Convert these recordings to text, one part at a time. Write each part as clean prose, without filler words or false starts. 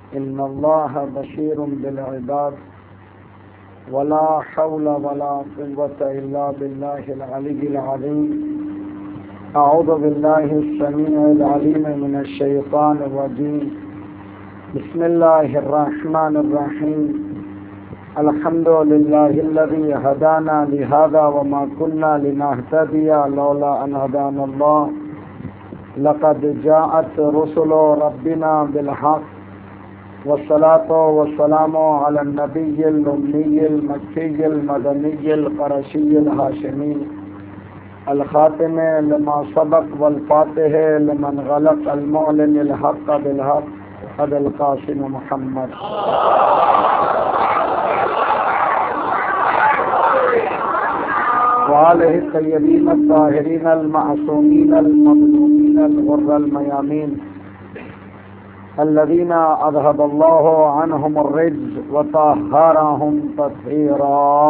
إن الله بشير بالعباد ولا حول ولا قوة إلا بالله العلي العظيم. أعوذ بالله السميع العليم من الشيطان الرجيم. بسم الله الرحمن الرحيم. الحمد لله الذي هدانا لهذا وما كنا لنهتدي لولا أن هدانا الله. لقد جاءت رسل ربنا بالحق والصلاة والسلام على النبي الأمي المكي المدني القرشي الهاشمي الخاتم لما سبق والفاتح لمن غلق المعلن الحق بالحق أبي القاسم محمد وآله الطيبين الطاهرين المعصومين المظلومين الغر الميامين الذين أذهب الله عنهم الرجز وطهرهم تطهيرا.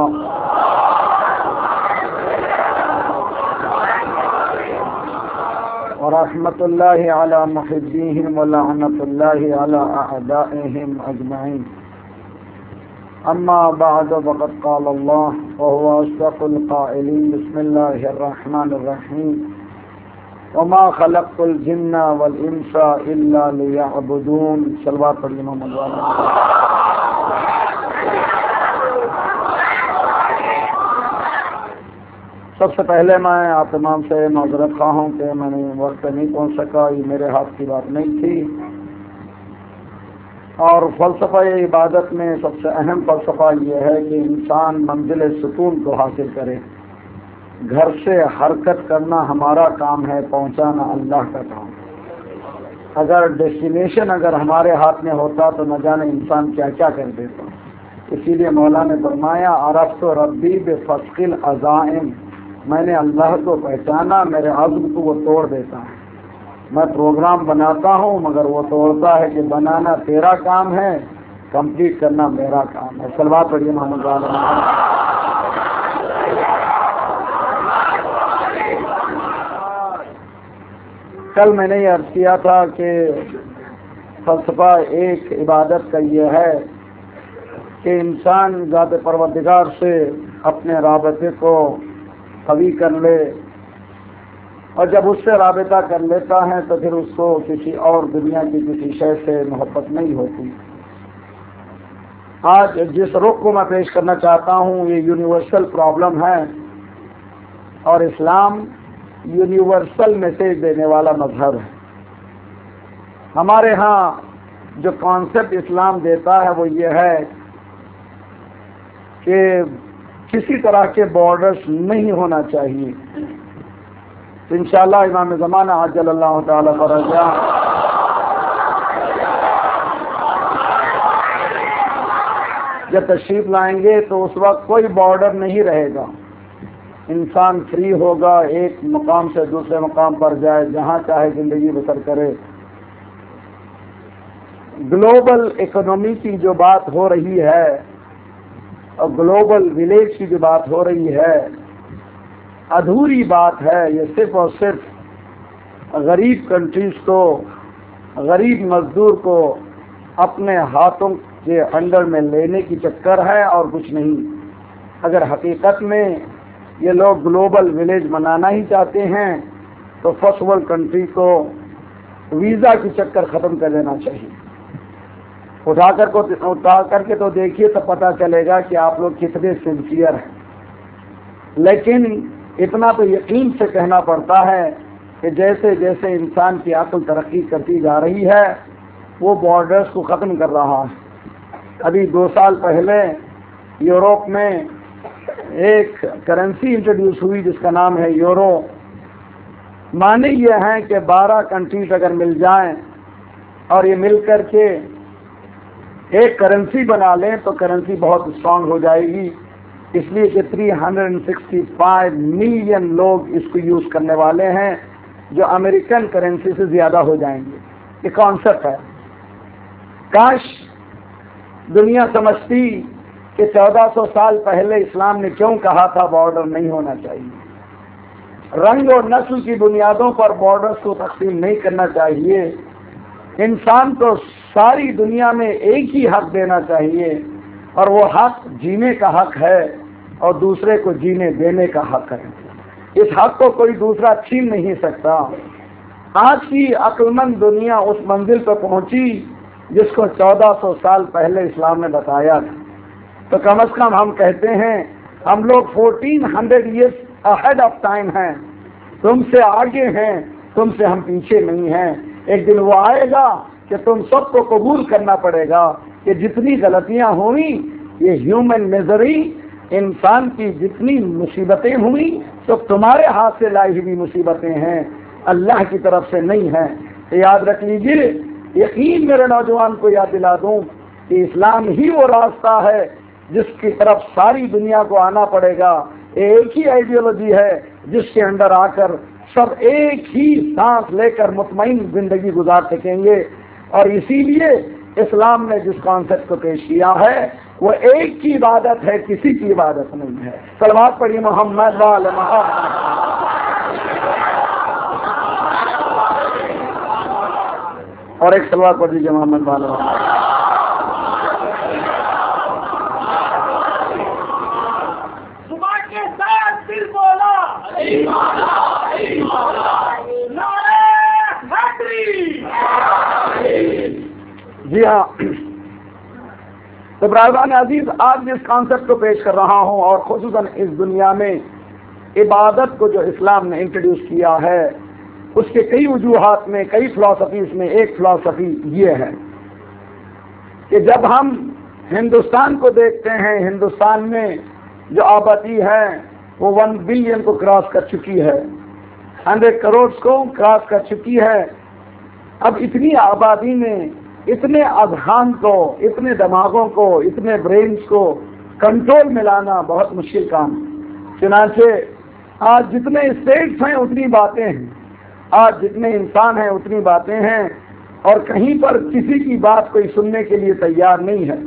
ورحمة الله على محبيهم ولعنة الله على أعدائهم أجمعين. أما بعد فقد قال الله وهو أصدق القائلين. بسم الله الرحمن الرحيم. وما خلقت الجن والانس الا ليعبدون. صلوات محمد وعلى سب سے پہلے میں آپ تمام سے معذرت خواہ ہوں کہ میں نے وقت نہیں پہنچ سکا. یہ میرے ہاتھ کی بات نہیں تھی. اور فلسفہ عبادت میں سب سے اہم فلسفہ یہ ہے کہ انسان منزل سکون کو حاصل کرے. گھر سے حرکت کرنا ہمارا کام ہے، پہنچانا اللہ کا کام. اگر ڈیسٹینیشن ہمارے ہاتھ میں ہوتا تو نہ جانے انسان کیا کیا کر دیتا. اسی لیے مولا نے فرمایا عرفت ربی بفسق العزائم. میں نے اللہ کو پہچانا، میرے عزم کو وہ توڑ دیتا ہے. میں پروگرام بناتا ہوں مگر وہ توڑتا ہے کہ بنانا تیرا کام ہے، کمپلیٹ کرنا میرا کام ہے. صلوات پڑھیے محمد علیہ. کل میں نے یہ عرض کیا تھا کہ فلسفہ ایک عبادت کا یہ ہے کہ انسان ذات پروردگار سے اپنے رابطے کو قوی کر لے، اور جب اس سے رابطہ کر لیتا ہے تو پھر اس کو کسی اور دنیا کی کسی شے سے محبت نہیں ہوتی. آج جس رخ کو میں پیش کرنا چاہتا ہوں یہ یونیورسل پرابلم ہے، اور اسلام یونیورسل میسج دینے والا مذہب ہے. ہمارے ہاں جو کانسیپٹ اسلام دیتا ہے وہ یہ ہے کہ کسی طرح کے بارڈرز نہیں ہونا چاہیے. انشاءاللہ امام زمانہ عجل اللہ تعالی فرجہ جب تشریف لائیں گے تو اس وقت کوئی بارڈر نہیں رہے گا. انسان فری ہوگا، ایک مقام سے دوسرے مقام پر جائے، جہاں چاہے زندگی بسر کرے. گلوبل اکنومی کی جو بات ہو رہی ہے اور گلوبل ولیج کی جو بات ہو رہی ہے ادھوری بات ہے. یہ صرف اور صرف غریب کنٹریز کو، غریب مزدور کو اپنے ہاتھوں کے انڈر میں لینے کی چکر ہے اور کچھ نہیں. اگر حقیقت میں یہ لوگ گلوبل ولیج بنانا ہی چاہتے ہیں تو فرسٹ ورلڈ کنٹری کو ویزا کی چکر ختم کر دینا چاہیے. اٹھا کر کے تو دیکھیے تو پتہ چلے گا کہ آپ لوگ کتنے سنسیئر ہیں. لیکن اتنا تو یقین سے کہنا پڑتا ہے کہ جیسے جیسے انسان کی عقل ترقی کرتی جا رہی ہے وہ بارڈرز کو ختم کر رہا ہے. ابھی 2 سال پہلے یوروپ میں ایک کرنسی انٹروڈیوس ہوئی جس کا نام ہے یورو. معنی یہ ہیں کہ 12 کنٹریز اگر مل جائیں اور یہ مل کر کے ایک کرنسی بنا لیں تو کرنسی بہت اسٹرانگ ہو جائے گی. اس لیے کہ 365 ملین لوگ اس کو یوز کرنے والے ہیں جو امریکن کرنسی سے زیادہ ہو جائیں گے. یہ کانسیپٹ ہے. کاش دنیا سمجھتی کہ 1400 سال پہلے اسلام نے کیوں کہا تھا بارڈر نہیں ہونا چاہیے. رنگ اور نسل کی بنیادوں پر بارڈرز کو تقسیم نہیں کرنا چاہیے. انسان تو सारी दुनिया में एक ही हक देना चाहिए और वो हक जीने का हक है और दूसरे को जीने देने का हक है। इस हक को कोई दूसरा छीन नहीं सकता। आज की अक्लमंद दुनिया उस मंजिल पर पहुंची जिसको 1400 साल पहले इस्लाम ने बताया था। तो कम से कम हम कहते हैं हम लोग 1400 ईयर्स अहेड ऑफ टाइम हैं, तुमसे आगे हैं, तुमसे हम पीछे नहीं हैं। एक दिन वो आएगा कि तुम सबको कबूल करना पड़ेगा कि जितनी गलतियां हुई, ये ह्यूमन मिजरी, इंसान की जितनी मुसीबतें हुई तो तुम्हारे हाथ से लाई हुई मुसीबतें हैं, अल्लाह की तरफ से नहीं है। तो याद रख लीजिए, यकीन मेरे नौजवान को याद दिला दूं कि इस्लाम ही वो रास्ता है जिसकी तरफ सारी दुनिया को आना पड़ेगा। एक ही आइडियोलॉजी है जिसके अंदर आकर सब एक ही सांस लेकर मुतमईन जिंदगी गुजार सकेंगे। और इसीलिए इस्लाम ने जिस कॉन्सेप्ट को पेश किया है वो एक की इबादत है, किसी की इबादत नहीं है। सलवात पढ़िए मोहम्मद वाले मोहम्मद। और एक सलवात पढ़ दीजिए मोहम्मद वाले मोहम्मद। सुबह के साथ दिल बोला जी हाँ। तो ब्राज़ान अजीज, आज जिस कॉन्सेप्ट को पेश कर रहा हूँ और खुसूसन इस दुनिया में इबादत को जो इस्लाम ने इंट्रोड्यूस किया है उसके कई वजूहात में, कई फिलॉसफीज में एक फिलॉसफी ये है कि जब हम हिंदुस्तान को देखते हैं, हिंदुस्तान में जो आबादी है वो 1 बिलियन को क्रॉस कर चुकी है, 100 करोड़ को क्रॉस कर चुकी है। अब इतनी आबादी में इतने अजहान को, इतने दिमागों को, इतने ब्रेन्स को कंट्रोल में लाना बहुत मुश्किल काम। चुनांचे आज जितने स्टेट्स हैं उतनी बातें हैं, आज जितने इंसान हैं उतनी बातें हैं, और कहीं पर किसी की बात कोई सुनने के लिए तैयार नहीं है।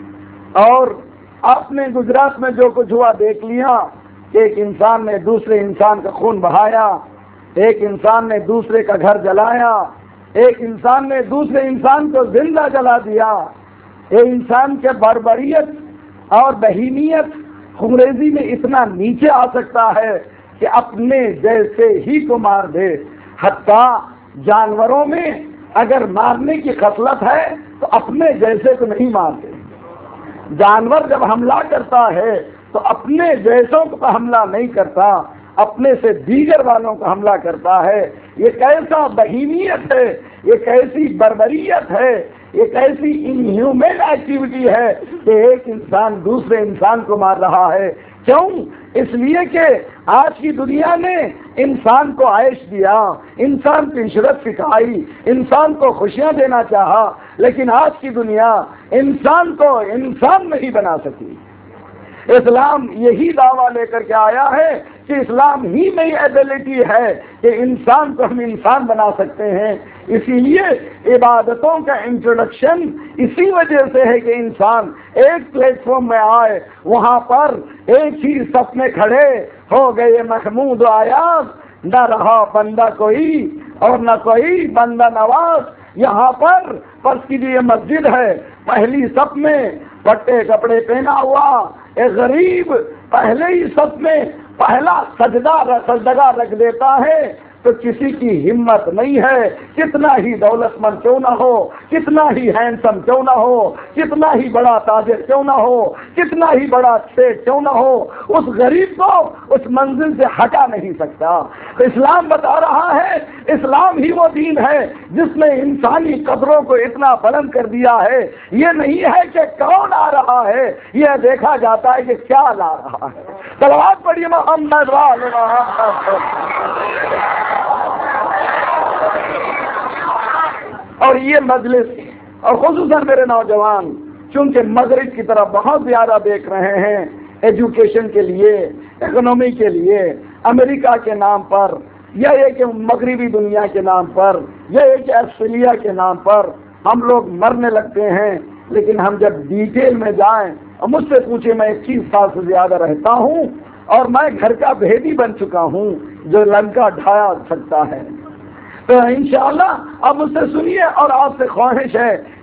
और आपने गुजरात में जो कुछ हुआ देख लिया कि एक इंसान ने दूसरे इंसान का खून बहाया, एक इंसान ने दूसरे का घर जलाया, एक इंसान ने दूसरे इंसान को जिंदा जला दिया। एक इंसान के बर्बरियत और बहीमियत अंग्रेजी में इतना नीचे आ सकता है कि अपने जैसे ही को मार दे। हत्ता जानवरों में अगर मारने की खसलत है तो अपने जैसे को नहीं मारते। जानवर जब हमला करता है तो अपने जैसों को हमला नहीं करता, अपने से दीगर वालों को हमला करता है। ये कैसा बहीमियत है, ये कैसी बर्बरियत है, ये कैसी इनह्यूमन एक्टिविटी है कि एक इंसान दूसरे इंसान को मार रहा है। क्यों? इसलिए कि आज की दुनिया ने इंसान को आयश दिया, इंसान को इशरत सिखाई, इंसान को खुशियां देना चाहा, लेकिन आज की दुनिया इंसान को इंसान नहीं बना सकी। इस्लाम यही दावा लेकर के आया है कि इस्लाम ही में एबिलिटी है कि इंसान को हम इंसान बना सकते हैं। इसीलिए इबादतों का इंट्रोडक्शन इसी वजह से है कि इंसान एक प्लेटफॉर्म में आए, वहां पर एक ही सफ में खड़े हो गए महमूद आयाज, न रहा बंदा कोई और न कोई बंदा नवाज। यहाँ पर की ये मस्जिद है, पहली सफ में फटे कपड़े पहना हुआ एक गरीब पहले ही सफ में पहला सजदा रख देता है तो किसी की हिम्मत नहीं है, कितना ही दौलतमंद क्यों ना हो, कितना ही हैंडसम क्यों ना हो, कितना ही बड़ा ताजिर क्यों ना हो, कितना ही बड़ा सेठ क्यों ना हो, उस गरीब को उस मंजिल से हटा नहीं सकता। तो इस्लाम बता रहा है, इस्लाम ही वो दीन है जिसने इंसानी कदरों को इतना बुलंद कर दिया है। ये नहीं है कि कौन आ रहा है, यह देखा जाता है कि क्या ला रहा है। सलवात पढ़िए मोहम्मद वाले मोहम्मद। और ये मजलिस और खुसूसन मेरे नौजवान चूंकि मगरिब की तरफ बहुत ज्यादा देख रहे हैं, एजुकेशन के लिए, इकोनॉमी के लिए, अमेरिका के नाम पर, या एक मगरिबी दुनिया के नाम पर, या एक ऑस्ट्रेलिया के नाम पर हम लोग मरने लगते हैं। लेकिन हम जब डिटेल में जाएं और मुझसे पूछे, मैं 21 साल से ज्यादा रहता हूं और मैं घर का भेदी बन चुका हूं जो लंका ढाया सकता है। तो इंशाअल्लाह अब मुझसे सुनिए और आपसे ख्वाहिश है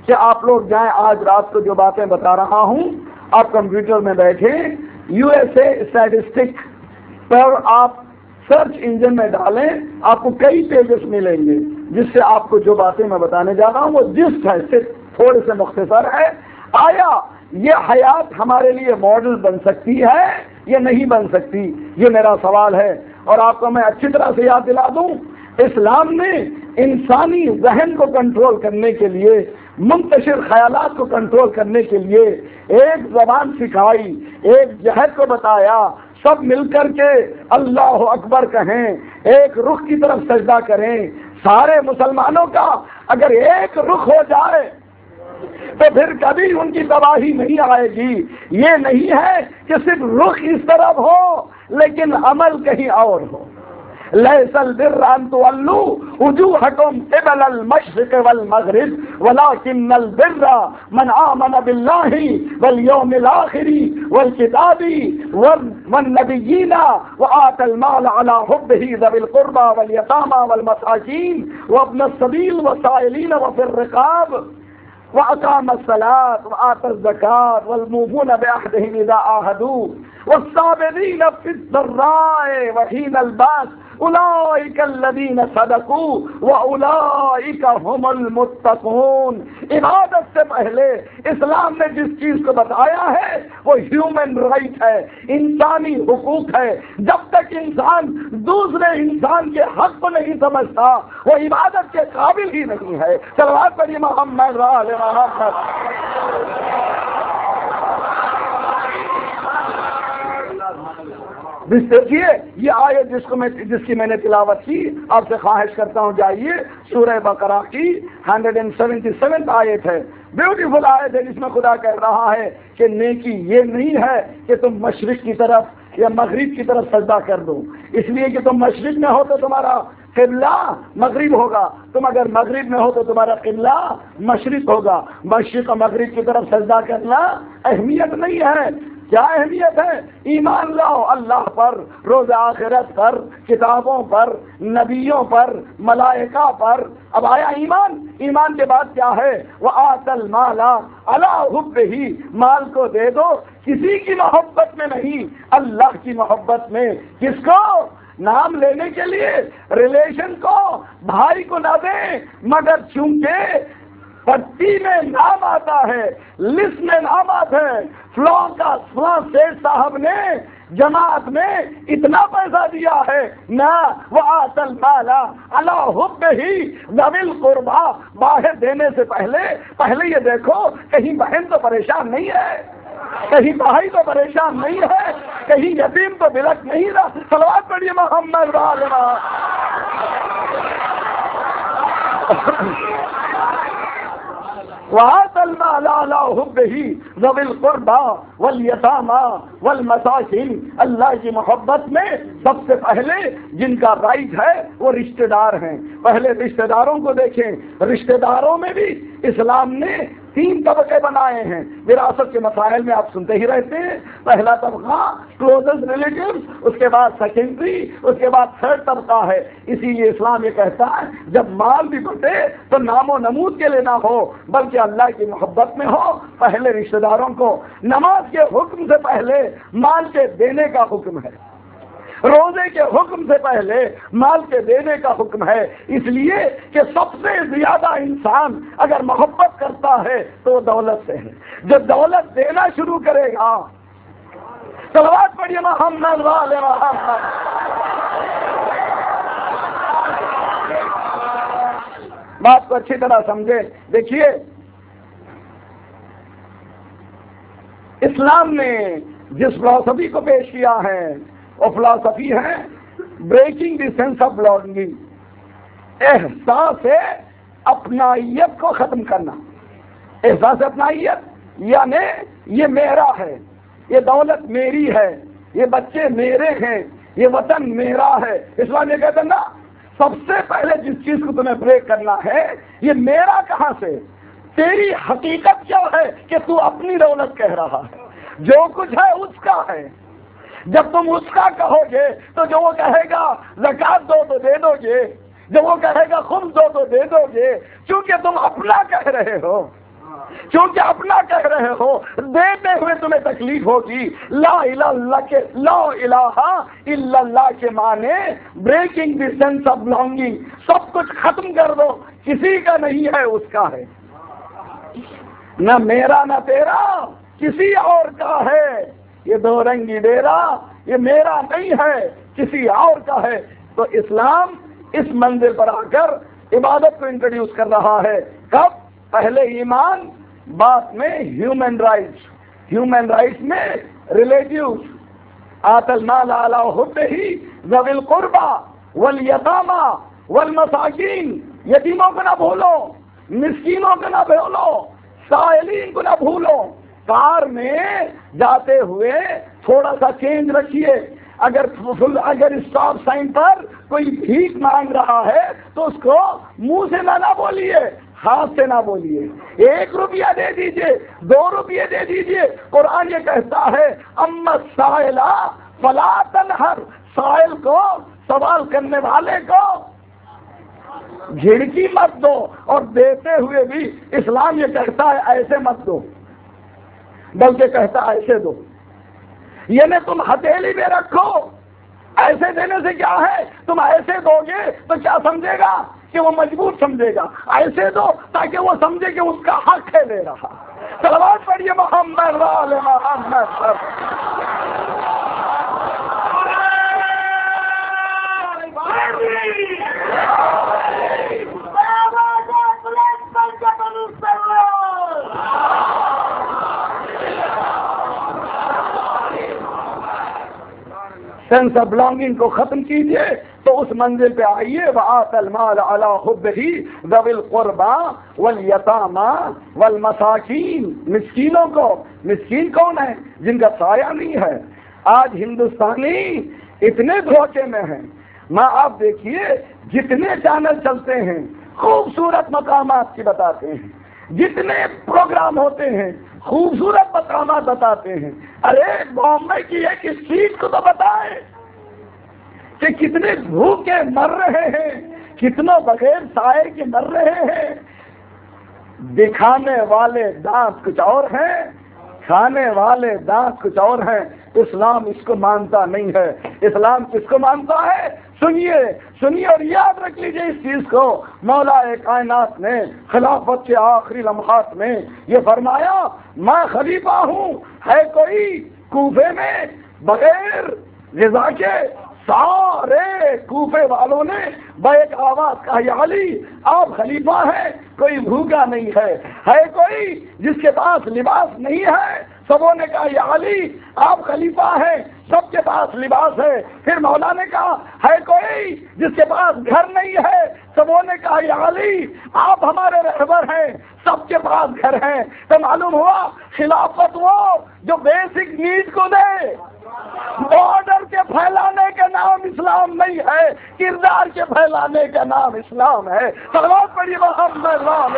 کہ آپ لوگ جائیں آج رات کو جو باتیں بتا رہا ہوں آپ کمپیوٹر میں بیٹھے USA اسٹیٹسٹک پر آپ سرچ انجن میں ڈالیں آپ کو کئی پیجز ملیں گے جس سے آپ کو جو باتیں میں بتانے جا رہا ہوں وہ جسٹ ہے صرف تھوڑے سے مختصر ہے. آیا یہ حیات ہمارے لیے ماڈل بن سکتی ہے یا نہیں بن سکتی یہ میرا سوال ہے. اور آپ کو میں اچھی طرح سے یاد دلا دوں اسلام نے انسانی ذہن کو کنٹرول کرنے کے لیے منتشر خیالات کو کنٹرول کرنے کے لیے ایک زبان سکھائی ایک جہد کو بتایا سب مل کر کے اللہ اکبر کہیں ایک رخ کی طرف سجدہ کریں. سارے مسلمانوں کا اگر ایک رخ ہو جائے تو پھر کبھی ان کی تباہی نہیں آئے گی. یہ نہیں ہے کہ صرف رخ اس طرف ہو لیکن عمل کہیں اور ہو. ليس البر أن تولوا وجوهكم قبل المشرق والمغرب ولكن البر من آمن بالله واليوم الآخر والكتاب والنبيين وآتى المال على حبه ذوي القربى واليتامى والمساكين وابن السبيل والسائلين وفي الرقاب وأقام الصلاة وآتى الزكاة والموفون بعهدهم إذا عاهدوا والصابرين في الضراء وحين البأس اولئک الذین صدقوا واولئک هم المتقون. عبادت سے پہلے اسلام نے جس چیز کو بتایا ہے وہ ہیومن رائٹ ہے انسانی حقوق ہے. جب تک انسان دوسرے انسان کے حق کو نہیں سمجھتا وہ عبادت کے قابل ہی نہیں ہے. صلوات پڑھیے محمد وآل محمد. دیکھیے یہ آیت جس کی میں نے تلاوت کی آپ سے خواہش کرتا ہوں جائیے سورہ بقرہ کی 177 آیت ہے. بیوٹیفل آیت ہے جس میں خدا کہہ رہا ہے کہ نیکی یہ نہیں ہے کہ تم مشرق کی طرف یا مغرب کی طرف سجدہ کر دو اس لیے کہ تم مشرق میں ہو تو تمہارا قبلہ مغرب ہوگا, تم اگر مغرب میں ہو تو تمہارا قبلہ مشرق ہوگا. مشرق و مغرب کی طرف سجدہ کرنا اہمیت نہیں ہے. کیا اہمیت ہے؟ ایمان لاؤ اللہ پر, روز آخرت پر, کتابوں پر, نبیوں پر, ملائکہ پر. اب آیا ایمان, ایمان کے بعد کیا ہے؟ وَآتَى الْمَالَ عَلَىٰ حُبِّهِ, مال کو دے دو کسی کی محبت میں نہیں اللہ کی محبت میں. کس کو؟ نام لینے کے لیے ریلیشن کو, بھائی کو نہ دیں مگر چونکہ پٹی میں نام آتا ہے لسٹ میں نام آتا ہے فلاں کا فلاں سیٹ صاحب نے جماعت میں اتنا پیسہ دیا ہے نہ وَآتَى الْمَالَ عَلَىٰ حُبِّهِ ذَوِي الْقُرْبَىٰ. باہر دینے سے پہلے یہ دیکھو کہیں بہن تو پریشان نہیں ہے, کہیں بھائی تو پریشان نہیں ہے, کہیں یتیم تو بلک نہیں رہا. صلوات پڑھیے محمد وآل وَآتَى الْمَالَ عَلَىٰ حُبِّهِ ذَوِي الْقُرْبَىٰ وَالْيَتَامَىٰ وَالْمَسَاكِينِ. اللہ کی محبت میں سب سے پہلے جن کا رائٹ ہے وہ رشتہ دار ہیں. پہلے رشتہ داروں کو دیکھیں. رشتہ داروں میں بھی اسلام نے 3 طبقے بنائے ہیں. وراثت کے مسائل میں آپ سنتے ہی رہتے ہیں. پہلا طبقہ کلوزسٹ ریلیٹیوز, اس کے بعد سیکنڈری, اس کے بعد تھرڈ طبقہ ہے. اسی لیے اسلام یہ کہتا ہے جب مال بھی بٹے تو نام و نمود کے لیے نہ ہو بلکہ اللہ کی محبت میں ہو. پہلے رشتہ داروں کو نماز کے حکم سے پہلے مال کے دینے کا حکم ہے, روزے کے حکم سے پہلے مال کے دینے کا حکم ہے. اس لیے کہ سب سے زیادہ انسان اگر محبت کرتا ہے تو وہ دولت سے ہے. جب دولت دینا شروع کرے گا, صلوات پڑھیے محمد وآل محمد. بات کو اچھی طرح سمجھے. دیکھیے اسلام نے جس فلسفی کو پیش کیا ہے وہ فلسفی ہے breaking the sense of belonging, احساس اپنائیت کو ختم کرنا. احساس اپنائیت یعنی یہ میرا ہے, یہ دولت میری ہے, یہ بچے میرے ہیں, یہ وطن میرا ہے. اسلام یہ کہتے ہیں نا سب سے پہلے جس چیز کو تمہیں بریک کرنا ہے یہ میرا کہاں سے, تیری حقیقت کیا ہے کہ تو اپنی دولت کہہ رہا ہے. جو کچھ ہے اس کا ہے. جب تم اس کا کہو گے تو جو وہ کہے گا زکات دو تو دے دو گے, جو وہ کہے گا خمس دو تو دے دو گے, چونکہ تم اپنا کہہ رہے ہو. کیونکہ اپنا کہہ رہے ہو، دیتے ہوئے تمہیں تکلیف ہوگی۔ لا الہ الا اللہ کے معنی breaking the sense of belonging, سب کچھ ختم کر دو، کسی کا نہیں ہے، اس کا ہے، نہ میرا نہ تیرا، کسی اور کا ہے۔ یہ دو رنگی ڈیرا یہ میرا نہیں ہے، کسی اور کا ہے۔ تو اسلام اس منزل پر آ کر عبادت کو انٹروڈیوس کر رہا ہے۔ کب؟ پہلے ایمان، بعد میں ہیومن رائٹس، ہیومن رائٹس میں ریلیٹیوز، آت المال علی حبہ ذوی القربى والیتامى والمساکین، یتیموں کو نہ بھولو، مسکینوں کو نہ بھولو، سائلین کو نہ بھولو۔ کار میں جاتے ہوئے تھوڑا سا چینج رکھیے، اگر اسٹاپ سائن پر کوئی بھیک مانگ رہا ہے تو اس کو منہ سے نہ بولیے، ہاتھ سے نہ بولیے، 1 روپیہ دے دیجئے، 2 روپیے دے دیجئے۔ قرآن یہ کہتا ہے اما السائل فلا تنہر، سائل کو، سوال کرنے والے کو جھڑکی مت دو، اور دیتے ہوئے بھی اسلام یہ کہتا ہے ایسے مت دو، بلکہ کہتا ہے ایسے دو، یعنی تم ہتھیلی میں رکھو۔ ایسے دینے سے کیا ہے؟ تم ایسے دو گے تو کیا سمجھے گا کہ وہ مجبور سمجھے گا، ایسے دو تاکہ وہ سمجھے کہ اس کا حق ہے لے رہا۔ صلوات پڑھیے محمد وآل محمد پر۔ سینس آف بلانگنگ کو ختم کیجئے تو اس منزل پہ آئیے، وآت المال علی حبہ ذوی القربى والیتامى والمساکین، مسکینوں کو، مسکین کون ہے؟ جن کا سایہ نہیں ہے۔ آج ہندوستانی اتنے دھوکے میں ہیں، آپ دیکھیے جتنے چینل چلتے ہیں خوبصورت مقامات کی بتاتے ہیں، جتنے پروگرام ہوتے ہیں خوبصورت مقامات بتاتے ہیں۔ ارے بامبے کی ایک اسٹریٹ کو تو بتائیں کہ کتنے بھوکے مر رہے ہیں، کتنا بغیر سائے کے مر رہے ہیں۔ دکھانے والے دانت کچھ اور ہیں، کھانے والے دانت کچھ اور ہیں۔ اسلام اس کو مانتا نہیں ہے۔ اسلام کس کو مانتا ہے؟ سنیے اور یاد رکھ لیجئے اس چیز کو۔ مولا کائنات نے خلافت کے آخری لمحات میں یہ فرمایا، میں خلیفہ ہوں۔ ہے کوئی کوفے میں بغیر غذا کے؟ سارے کوفے والوں نے بیک آواز کہا، یا علی آپ خلیفہ ہیں، کوئی بھوکا نہیں ہے۔ ہے کوئی جس کے پاس لباس نہیں ہے؟ سبوں نے کہا یا علی آپ خلیفہ ہیں، سب کے پاس لباس ہے۔ پھر مولا نے کہا ہے کوئی جس کے پاس گھر نہیں ہے؟ سبوں نے کہا یا علی آپ ہمارے رہبر ہیں، سب کے پاس گھر ہیں۔ تو معلوم ہوا خلافت وہ جو بیسک نیڈ کو دے۔ بارڈر کے پھیلانے کا نام اسلام نہیں ہے، کردار کے پھیلانے کا نام اسلام ہے۔ صلوات پڑھیے محمد وآل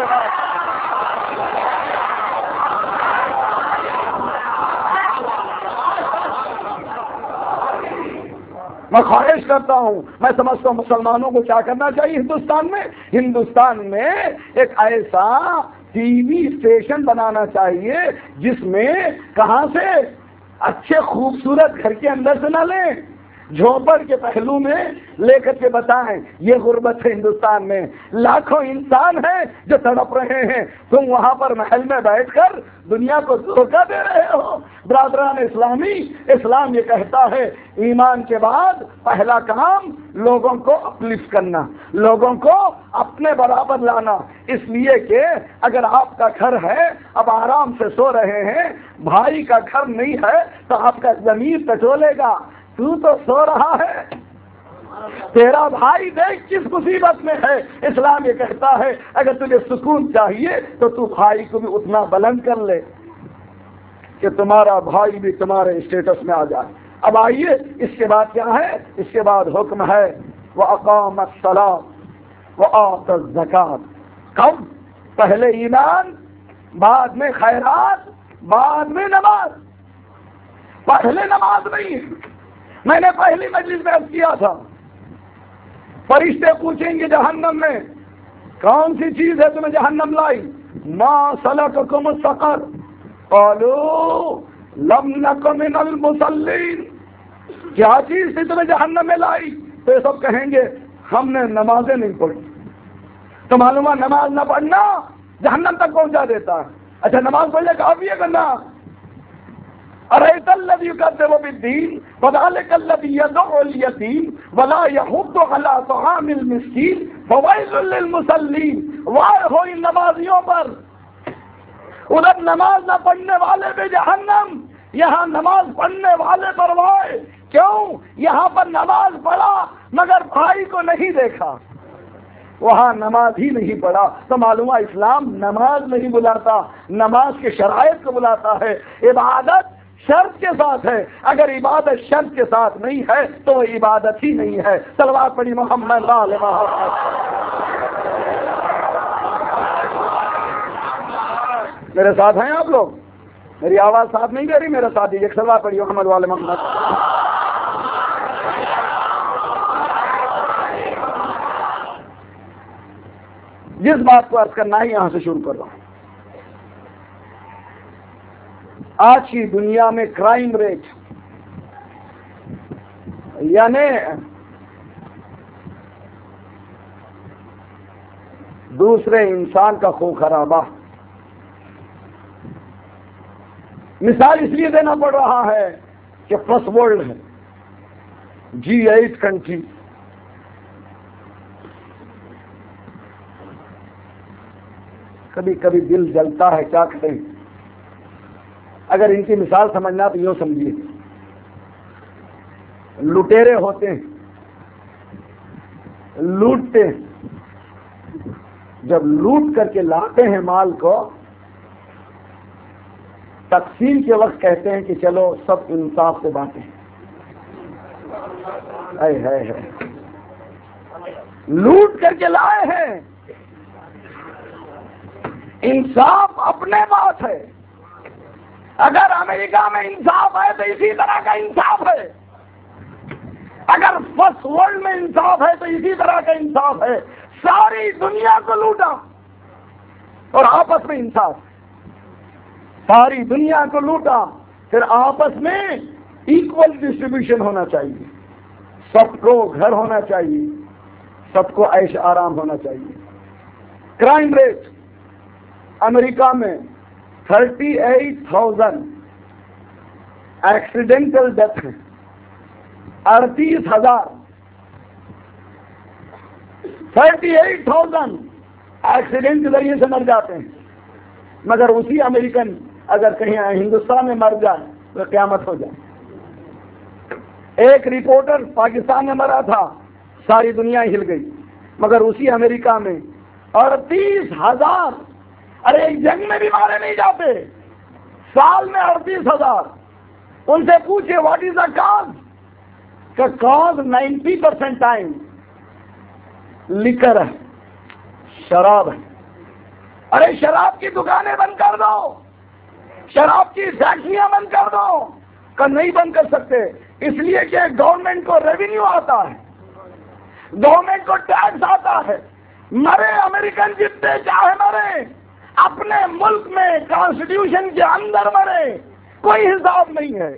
میں خواہش کرتا ہوں، میں سمجھتا ہوں مسلمانوں کو کیا کرنا چاہیے ہندوستان میں ایک ایسا ٹی وی اسٹیشن بنانا چاہیے جس میں کہاں سے اچھے خوبصورت گھر کے اندر سے نہ لیں، جھوپڑ کے پہلو میں لے کر کے بتائیں یہ غربت ہے۔ ہندوستان میں لاکھوں انسان ہیں جو تڑپ رہے ہیں، تم وہاں پر محل میں بیٹھ کر دنیا کو دھوکہ دے رہے ہو۔ برادران اسلامی، اسلام یہ کہتا ہے ایمان کے بعد پہلا کام لوگوں کو اپلفٹ کرنا، لوگوں کو اپنے برابر لانا۔ اس لیے کہ اگر آپ کا گھر ہے، اب آرام سے سو رہے ہیں، بھائی کا گھر نہیں ہے تو آپ کا ضمیر ٹٹولے گا، تو سو رہا ہے، تیرا بھائی دیکھ کس مصیبت میں ہے۔ اسلام یہ کہتا ہے اگر تجھے سکون چاہیے تو تو بھائی کو بھی اتنا بلند کر لے کہ تمہارا بھائی بھی تمہارے اسٹیٹس میں آ جائے۔ اب آئیے اس کے بعد کیا ہے؟ اس کے بعد حکم ہے وَأَقَامَ الصَّلَاةَ وَآتَى الزَّكَاةَ۔ کب؟ پہلے ایمان، بعد میں خیرات، بعد میں نماز۔ پہلے نماز نہیں۔ میں نے پہلی مجلس میں عرض کیا تھا، فرشتے پوچھیں گے جہنم میں کون سی چیز ہے تمہیں جہنم لائی؟ ما سلککم سقر قالوا لم نک من المصلین، کیا چیز تھی تمہیں جہنم میں لائی؟ تو یہ سب کہیں گے ہم نے نمازیں نہیں پڑھی۔ تو معلوم ہے نماز نہ پڑھنا جہنم تک پہنچا دیتا ہے۔ اچھا نماز پڑھنے کافی ہے کرنا؟ ارأیت الذی یکذب بالدین فذلک الذی یدع الیتیم ولا یحض علی طعام المسکین فویل للمصلین، وائے ہو ان نمازیوں پر، ادھر نماز نہ پڑھنے والے پہ جہنم، یہاں نماز پڑھنے والے پر وائے۔ کیوں؟ یہاں پر نماز پڑھا مگر بھائی کو نہیں دیکھا، وہاں نماز ہی نہیں پڑھا۔ تو معلوم ہے اسلام نماز نہیں بلاتا، نماز کے شرائط کو بلاتا ہے۔ عبادت شرط کے ساتھ ہے، اگر عبادت شرط کے ساتھ نہیں ہے تو وہ عبادت ہی نہیں ہے۔ صلوات پڑھی محمد علیہ محمد۔ میرے ساتھ ہیں آپ لوگ؟ میری آواز ساتھ نہیں دے رہی؟ میرے ساتھ دیجیے، صلوات پڑھی محمد والے محمد۔ جس بات کو عرض کرنا ہے یہاں سے شروع کر رہا ہوں۔ آج کی دنیا میں کرائم ریٹ یعنی دوسرے انسان کا خون خرابہ، مثال اس لیے دینا پڑ رہا ہے کہ فرسٹ ورلڈ ہے، G8 کنٹری، کبھی کبھی دل جلتا ہے، کیا کریں؟ اگر ان کی مثال سمجھنا تو یوں سمجھیے، لٹیرے ہوتے ہیں، لوٹتے ہیں، جب لوٹ کر کے لاتے ہیں مال کو، تقسیم کے وقت کہتے ہیں کہ چلو سب انصاف سے بانٹیں۔ ہے لوٹ کر کے لائے ہیں، انصاف اپنے بات ہے۔ اگر امریکہ میں انصاف ہے تو اسی طرح کا انصاف ہے، اگر فرسٹ ورلڈ میں انصاف ہے تو اسی طرح کا انصاف ہے۔ ساری دنیا کو لوٹا اور آپس میں انصاف، ساری دنیا کو لوٹا پھر آپس میں ایکول ڈسٹریبیوشن ہونا چاہیے، سب کو گھر ہونا چاہیے، سب کو عیش آرام ہونا چاہیے۔ کرائم ریٹ امریکہ میں 38,000 ایکسیڈنٹل ڈیتھ ہیں، 38,000 38,000 ایکسیڈنٹ کے ذریعے سے مر جاتے ہیں، مگر اسی امریکن اگر کہیں ہندوستان میں مر جائے تو قیامت ہو جائے۔ ایک رپورٹر پاکستان میں مرا تھا، ساری دنیا ہل گئی، مگر اسی امریکہ میں 38,000، ارے ایک جنگ میں بھی مارے نہیں جاتے، سال میں 38,000۔ ان سے پوچھے واٹ از دا کاز؟ کا کاز 90% ٹائم لکر ہے، شراب ہے۔ ارے شراب کی دکانیں بند کر دو، شراب کی فیکٹریاں بند کر دو، کہ نہیں بند کر سکتے، اس لیے کہ گورنمنٹ کو ریونیو آتا ہے، گورنمنٹ کو ٹیکس آتا ہے۔ مرے امریکن جتنے چاہے مرے، اپنے ملک میں کانسٹیٹیوشن کے اندر مرے، کوئی حساب نہیں ہے،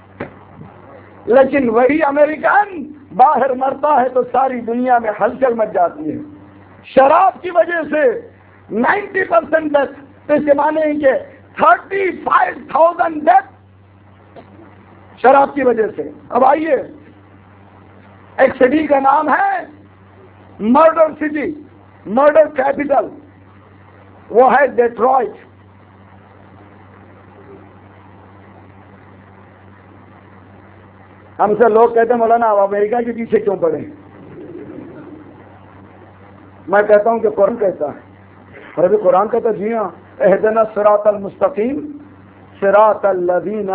لیکن وہی امریکن باہر مرتا ہے تو ساری دنیا میں ہلچل مچ جاتی ہے۔ شراب کی وجہ سے 90% ڈیتھ، تو اس کے معنی ہے کہ 35,000 ڈیتھ شراب کی وجہ سے۔ اب آئیے، ایک سٹی کا نام ہے مرڈر سٹی، مرڈر کیپٹل، وہ ہے ڈیٹرائٹ۔ ہم سے لوگ کہتے ہیں مولانا آپ امریکہ کے پیچھے کیوں پڑے؟ میں کہتا ہوں کہ قرآن کہتا ہے، اور ابھی قرآن کہتا ہے جی ہاں، اہدنا الصراط المستقیم صراط الذین،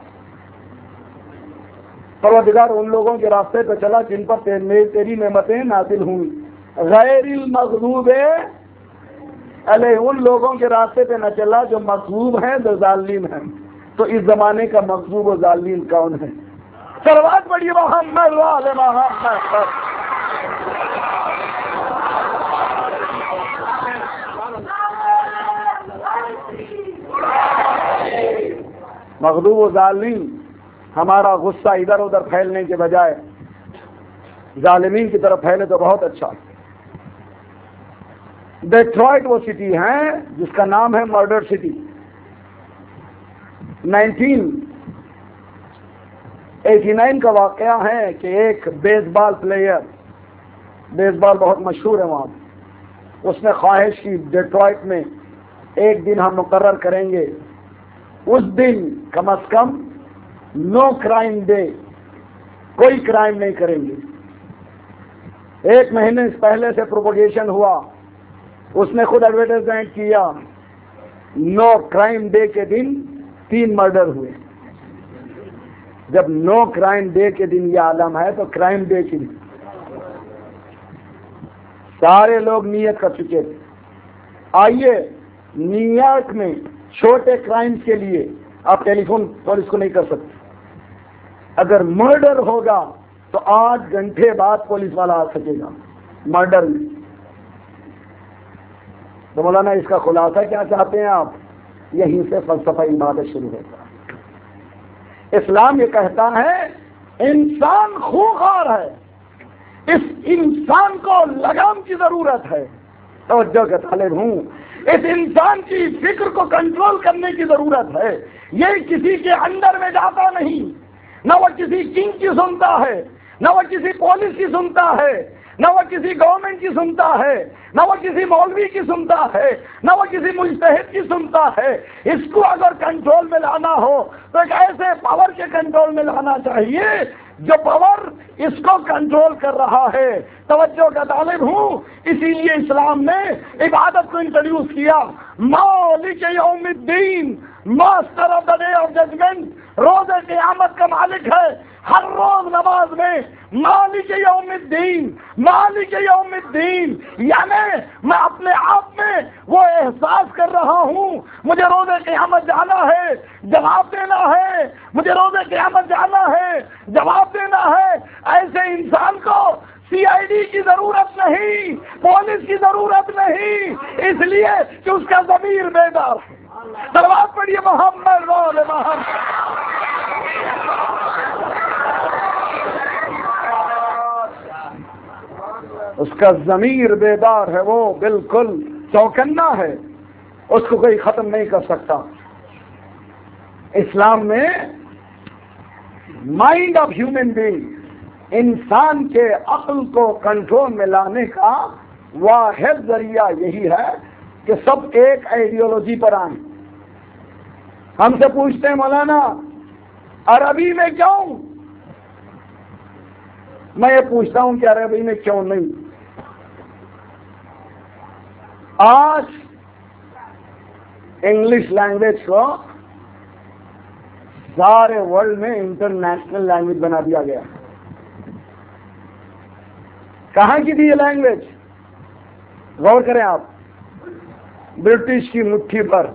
پروردگار ان لوگوں کے راستے پہ چلا جن پر تیری نعمتیں نازل ہوئی، غیر المغضوب علیہ، ان لوگوں کے راستے پہ نہ چلا جو مغضوب ہیں، جو ظالم ہیں۔ تو اس زمانے کا مغضوب و ظالم کون ہے؟ صلوات پڑھیے محمد وعلى محمد۔ مغضوب و ظالمین، ہمارا غصہ ادھر ادھر پھیلنے کے بجائے ظالمین کی طرف پھیلے تو بہت اچھا۔ ڈیٹرائٹ وہ سٹی ہے جس کا نام ہے مرڈر سٹی۔ 1989 کا واقعہ ہے کہ ایک بیس بال پلیئر، بیس بال بہت مشہور ہے وہاں، اس نے خواہش کی ڈیٹرائٹ میں ایک دن ہم مقرر کریں گے، اس دن کم از کم نو کرائم ڈے، کوئی کرائم نہیں کریں گے۔ 1 مہینے پہلے سے پروپوگیشن ہوا، اس نے خود ایڈورٹائزمنٹ کیا، نو کرائم ڈے کے دن 3 مرڈر ہوئے۔ جب نو کرائم ڈے کے دن یہ عالم ہے تو کرائم ڈے کے دن سارے لوگ نیت کر چکے تھے۔ آئیے نیو یارک میں چھوٹے کرائمز کے لیے آپ ٹیلی فون پولیس کو نہیں کر سکتے، اگر مرڈر ہوگا تو 8 گھنٹے بعد پولیس والا آ سکے گا مرڈر میں۔ تو مولانا اس کا خلاصہ کیا چاہتے ہیں آپ؟ یہیں سے فلسفہ عبادت شروع ہوتا ہے۔ اسلام یہ کہتا ہے انسان خوخار ہے، اس انسان کو لگام کی ضرورت ہے، توجہ کا طالب ہوں، اس انسان کی فکر کو کنٹرول کرنے کی ضرورت ہے۔ یہ کسی کے اندر میں جاتا نہیں، نہ وہ کسی کنگ کی سنتا ہے، نہ وہ کسی پولیس کی سنتا ہے، نہ وہ کسی گورنمنٹ کی سنتا ہے، نہ وہ کسی مولوی کی سنتا ہے، نہ وہ کسی مجتہد کی سنتا ہے۔ اس کو اگر کنٹرول میں لانا ہو تو ایک ایسے پاور کے کنٹرول میں لانا چاہیے جو پاور اس کو کنٹرول کر رہا ہے۔ توجہ کا طالب ہوں، اسی لیے اسلام نے عبادت کو انٹروڈیوس کیا، مالک یوم الدین، master of the day of judgement, روز قیامت کا مالک ہے۔ ہر روز نماز میں مالک یوم الدین، مالک یوم الدین، یعنی میں اپنے آپ میں وہ احساس کر رہا ہوں مجھے روز قیامت جانا ہے، جواب دینا ہے، مجھے روز قیامت جانا ہے، جواب دینا ہے۔ ایسے انسان کو CID کی ضرورت نہیں، پولیس کی ضرورت نہیں، اس لیے کہ اس کا ضمیر بیدار ہے۔ صلوات پڑھیے محمد وآل محمد۔ اس کا ضمیر بیدار ہے، وہ بالکل چوکنا ہے، اس کو کوئی ختم نہیں کر سکتا۔ اسلام میں مائنڈ آف ہیومن بینگ، انسان کے عقل کو کنٹرول میں لانے کا واحد ذریعہ یہی ہے کہ سب ایک آئیڈیالوجی پر آئیں۔ ہم سے پوچھتے ہیں مولانا عربی میں کیوں؟ میں یہ پوچھتا ہوں کہ عربی میں کیوں نہیں؟ آج انگلش لینگویج کو سارے ورلڈ میں انٹرنیشنل لینگویج بنا دیا گیا۔ کہاں کی تھی یہ لینگویج؟ غور کریں آپ، برٹش کی مٹھی پر۔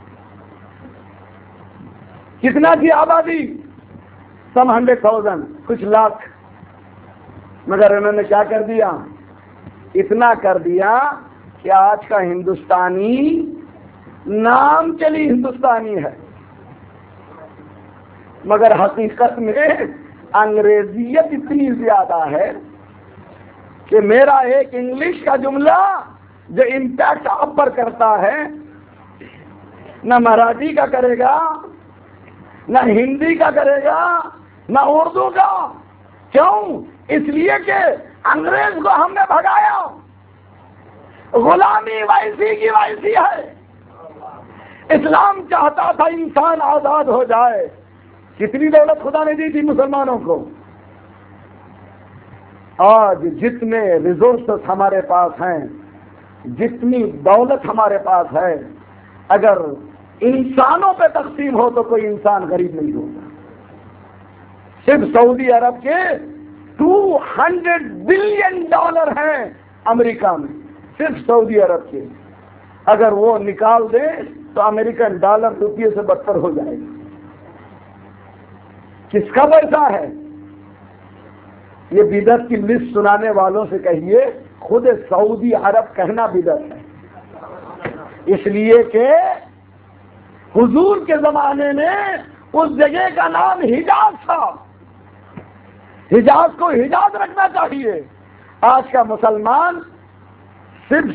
کتنا تھی آبادی؟ سم 100,000، کچھ لاکھ، مگر انہوں نے کیا کر دیا؟ اتنا کر دیا کہ آج کا ہندوستانی نام کے لیے ہندوستانی ہے، مگر حقیقت میں انگریزیت اتنی زیادہ ہے کہ میرا ایک انگلش کا جملہ جو امپیکٹ آپ پر کرتا ہے نہ مراٹھی کا کرے گا، نہ ہندی کا کرے گا، نہ اردو کا۔ کیوں؟ اس لیے کہ انگریز کو ہم نے بھگایا، غلامی ویسی کی ویسی ہے۔ اسلام چاہتا تھا انسان آزاد ہو جائے۔ کتنی دولت خدا نے دی تھی مسلمانوں کو؟ آج جتنے ریسورسز ہمارے پاس ہیں، جتنی دولت ہمارے پاس ہے، اگر انسانوں پہ تقسیم ہو تو کوئی انسان غریب نہیں ہوگا۔ صرف سعودی عرب کے $200 بلین ہیں امریکہ میں، صرف سعودی عرب کے۔ اگر وہ نکال دے تو امریکن ڈالر روپیے سے بدتر ہو جائے گا۔ کس کا پیسہ ہے؟ یہ بدعت کی لسٹ سنانے والوں سے کہیے خود سعودی عرب کہنا بدعت ہے، اس لیے کہ حضور کے زمانے میں اس جگہ کا نام حجاز تھا. حجاز کو حجاز رکھنا چاہیے. آج کا مسلمان صرف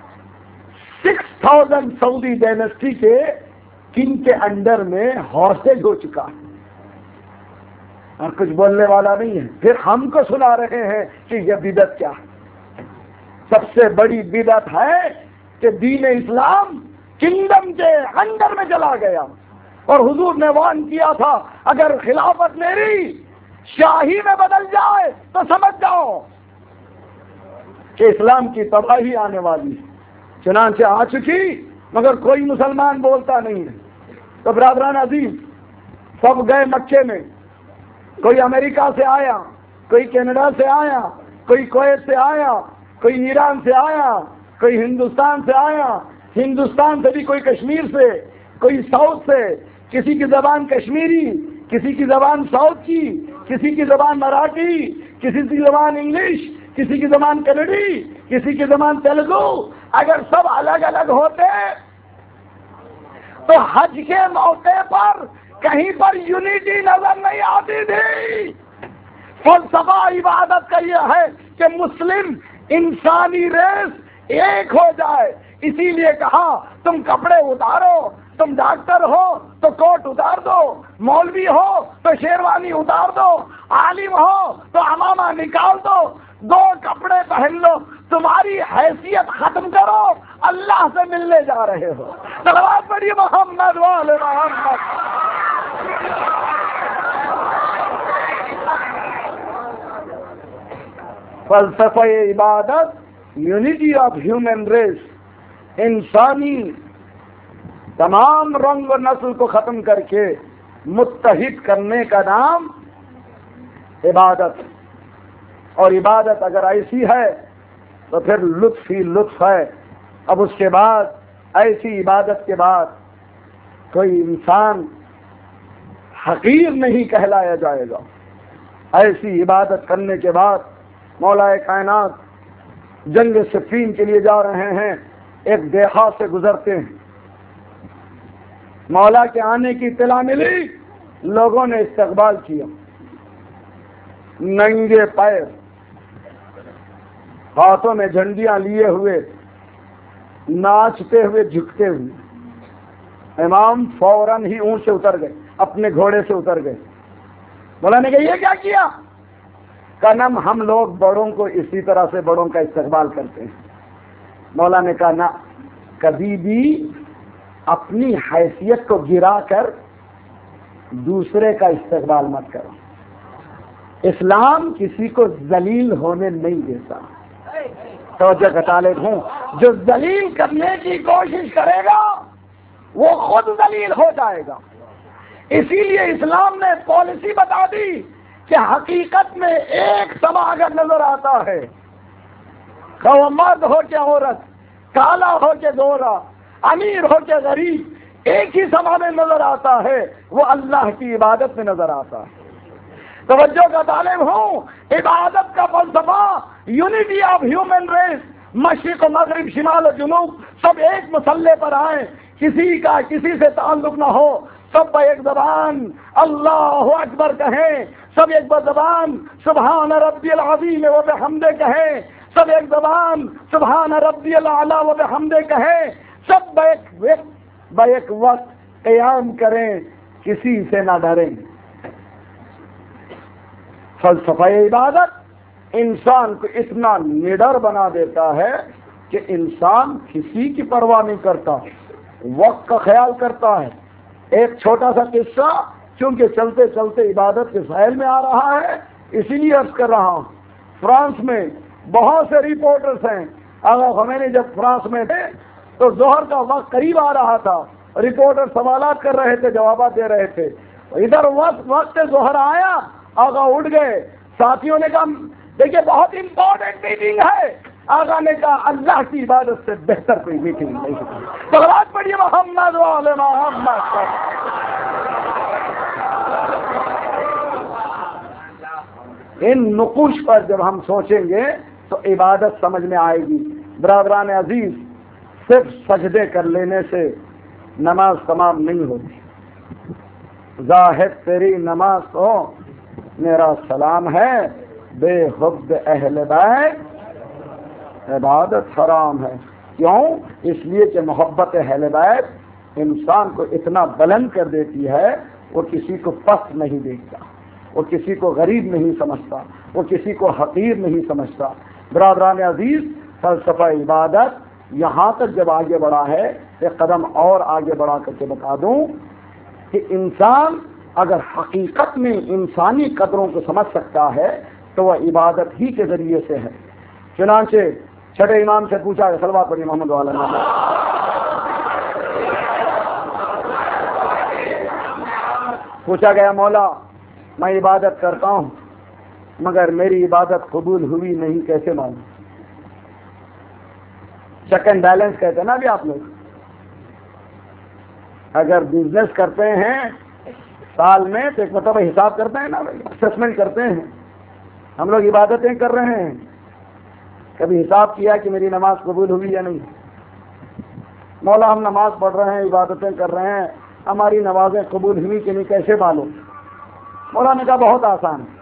6000 سعودی ڈائنسٹی کے کنگ کے انڈر میں ہاسٹیج ہو چکا ہے اور کچھ بولنے والا نہیں ہے. پھر ہم کو سنا رہے ہیں کہ یہ بدعت کیا ہے. سب سے بڑی بدعت ہے کہ دین اسلام کنگڈم کے انڈر میں چلا گیا اور حضور نے وان کیا تھا اگر خلافت میری شاہی میں بدل جائے تو سمجھ جاؤ کہ اسلام کی تباہی آنے والی ہے. چنانچہ آ چکی مگر کوئی مسلمان بولتا نہیں ہے. تو برادران عزیز سب گئے مکے میں. کوئی امریکہ سے آیا, کوئی کینیڈا سے آیا, کوئی کویت سے آیا, کوئی ایران سے آیا, کوئی ہندوستان سے آیا, ہندوستان سے بھی کوئی کشمیر سے, کوئی ساؤتھ سے. کسی کی زبان کشمیری, کسی کی زبان ساؤتھ کی, کسی کی زبان مراٹھی, کسی کی زبان انگلش, کسی کی زبان کنڑی, کسی کی زبان تیلگو. اگر سب الگ الگ ہوتے تو حج کے موقع پر کہیں پر یونیٹی نظر نہیں آتی تھی. فلسفہ عبادت کا یہ ہے کہ مسلم انسانی ریس ایک ہو جائے. اسی لیے کہا تم کپڑے اتارو, تم ڈاکٹر ہو تو کوٹ اتار دو, مولوی ہو تو شیروانی اتار دو, عالم ہو تو عمامہ نکال دو, 2 کپڑے پہن لو, تمہاری حیثیت ختم کرو, اللہ سے ملنے جا رہے ہو. صلوات پڑھیے محمد والے محمد. فلسفہ عبادت یونٹی آف ہیومن ریس, انسانی تمام رنگ و نسل کو ختم کر کے متحد کرنے کا نام عبادت. اور عبادت اگر ایسی ہے تو پھر لطف ہی لطف ہے. اب اس کے بعد ایسی عبادت کے بعد کوئی انسان حقیر نہیں کہلایا جائے گا. ایسی عبادت کرنے کے بعد مولا کائنات جنگ صفین کے لیے جا رہے ہیں, ایک دیہا سے گزرتے ہیں. مولا کے آنے کی اطلاع ملی, لوگوں نے استقبال کیا, ننگے پیر, ہاتھوں میں جھنڈیاں لیے ہوئے, ناچتے ہوئے, جھکتے ہوئے. امام فوراً ہی اونٹ سے اتر گئے, اپنے گھوڑے سے اتر گئے. مولا نے کہا یہ کیا کیا؟ کا نام ہم لوگ بڑوں کو اسی طرح سے بڑوں کا استقبال کرتے ہیں. مولا نے کہا نہ, کبھی بھی اپنی حیثیت کو گرا کر دوسرے کا استقبال مت کرو. اسلام کسی کو ذلیل ہونے نہیں دیتا. توجہ کا طالب ہوں, جو ذلیل کرنے کی کوشش کرے گا وہ خود ذلیل ہو جائے گا. اسی لیے اسلام نے پالیسی بتا دی کہ حقیقت میں ایک سما اگر نظر آتا ہے, وہ مرد ہو کے عورت, کالا ہو کے گورا, امیر ہو کے غریب, ایک ہی سما میں نظر آتا ہے, وہ اللہ کی عبادت میں نظر آتا ہے. توجہ کا طالب ہوں, عبادت کا فلسفہ یونٹی آف ہیومن ریس, مشرق و مغرب, شمال و جنوب سب ایک مسلح پر آئیں, کسی کا کسی سے تعلق نہ ہو, سب ایک زبان اللہ اکبر کہیں, سب ایک زبان سبحان ربی العظیم و بحمدہ کہیں, سب ایک زبان سبحان ربی الاعلی و بحمدہ کہیں, سب بیک وقت قیام کریں, کسی سے نہ ڈریں. فلسفہ عبادت انسان کو اتنا نڈر بنا دیتا ہے کہ انسان کسی کی پرواہ نہیں کرتا, وقت کا خیال کرتا ہے. ایک چھوٹا سا قصہ کیونکہ چلتے چلتے عبادت کے سائل میں آ رہا ہے اسی لیے عرض کر رہا ہوں. فرانس میں بہت سے رپورٹرز ہیں. آغا خمینی جب فرانس میں تھے تو ظہر کا وقت قریب آ رہا تھا, رپورٹر سوالات کر رہے تھے, جوابات دے رہے تھے. ادھر وقت ظہر آیا, آغا اٹھ گئے. ساتھیوں نے کہا دیکھیے بہت امپورٹنٹ میٹنگ ہے. آغا نے کہا اللہ کی عبادت سے بہتر کوئی میٹنگ نہیں ہوتی. صلوات پڑھیے محمد وعلی محمد. ان نقوش پر جب ہم سوچیں گے تو عبادت سمجھ میں آئے گی. برادران عزیز, صرف سجدے کر لینے سے نماز تمام نہیں ہوتی. زاہد تیری نماز کو میرا سلام ہے، بے حب اہل بیت عبادت حرام ہے۔ کیوں؟ اس لیے کہ محبت اہل بیت انسان کو اتنا بلند کر دیتی ہے، وہ کسی کو پست نہیں دیکھتا، وہ کسی کو غریب نہیں سمجھتا، وہ کسی کو حقیر نہیں سمجھتا۔ برادران عزیز، فلسفہ عبادت یہاں تک جب آگے بڑھا ہے، ایک قدم اور آگے بڑھا کر کے بتا دوں کہ انسان اگر حقیقت میں انسانی قدروں کو سمجھ سکتا ہے تو وہ عبادت ہی کے ذریعے سے ہے۔ چنانچہ چھٹے امام سے پوچھا ہے، صلوات پڑھیے محمد والا پوچھا گیا، مولا میں عبادت کرتا ہوں مگر میری عبادت قبول ہوئی نہیں، کیسے معلوم؟ چیک اینڈ بیلنس کہتے ہیں نا ابھی آپ لوگ۔ اگر بزنس کرتے ہیں سال میں تو ایک مطلب حساب کرتے ہیں نا، اسسمنٹ کرتے ہیں۔ ہم لوگ عبادتیں کر رہے ہیں، کبھی حساب کیا کہ میری نماز قبول ہوئی یا نہیں؟ مولا ہم نماز پڑھ رہے ہیں، عبادتیں کر رہے ہیں، ہماری نمازیں قبول ہوئی کہ نہیں، کیسے معلوم؟ مولا نے کہا بہت آسان ہے۔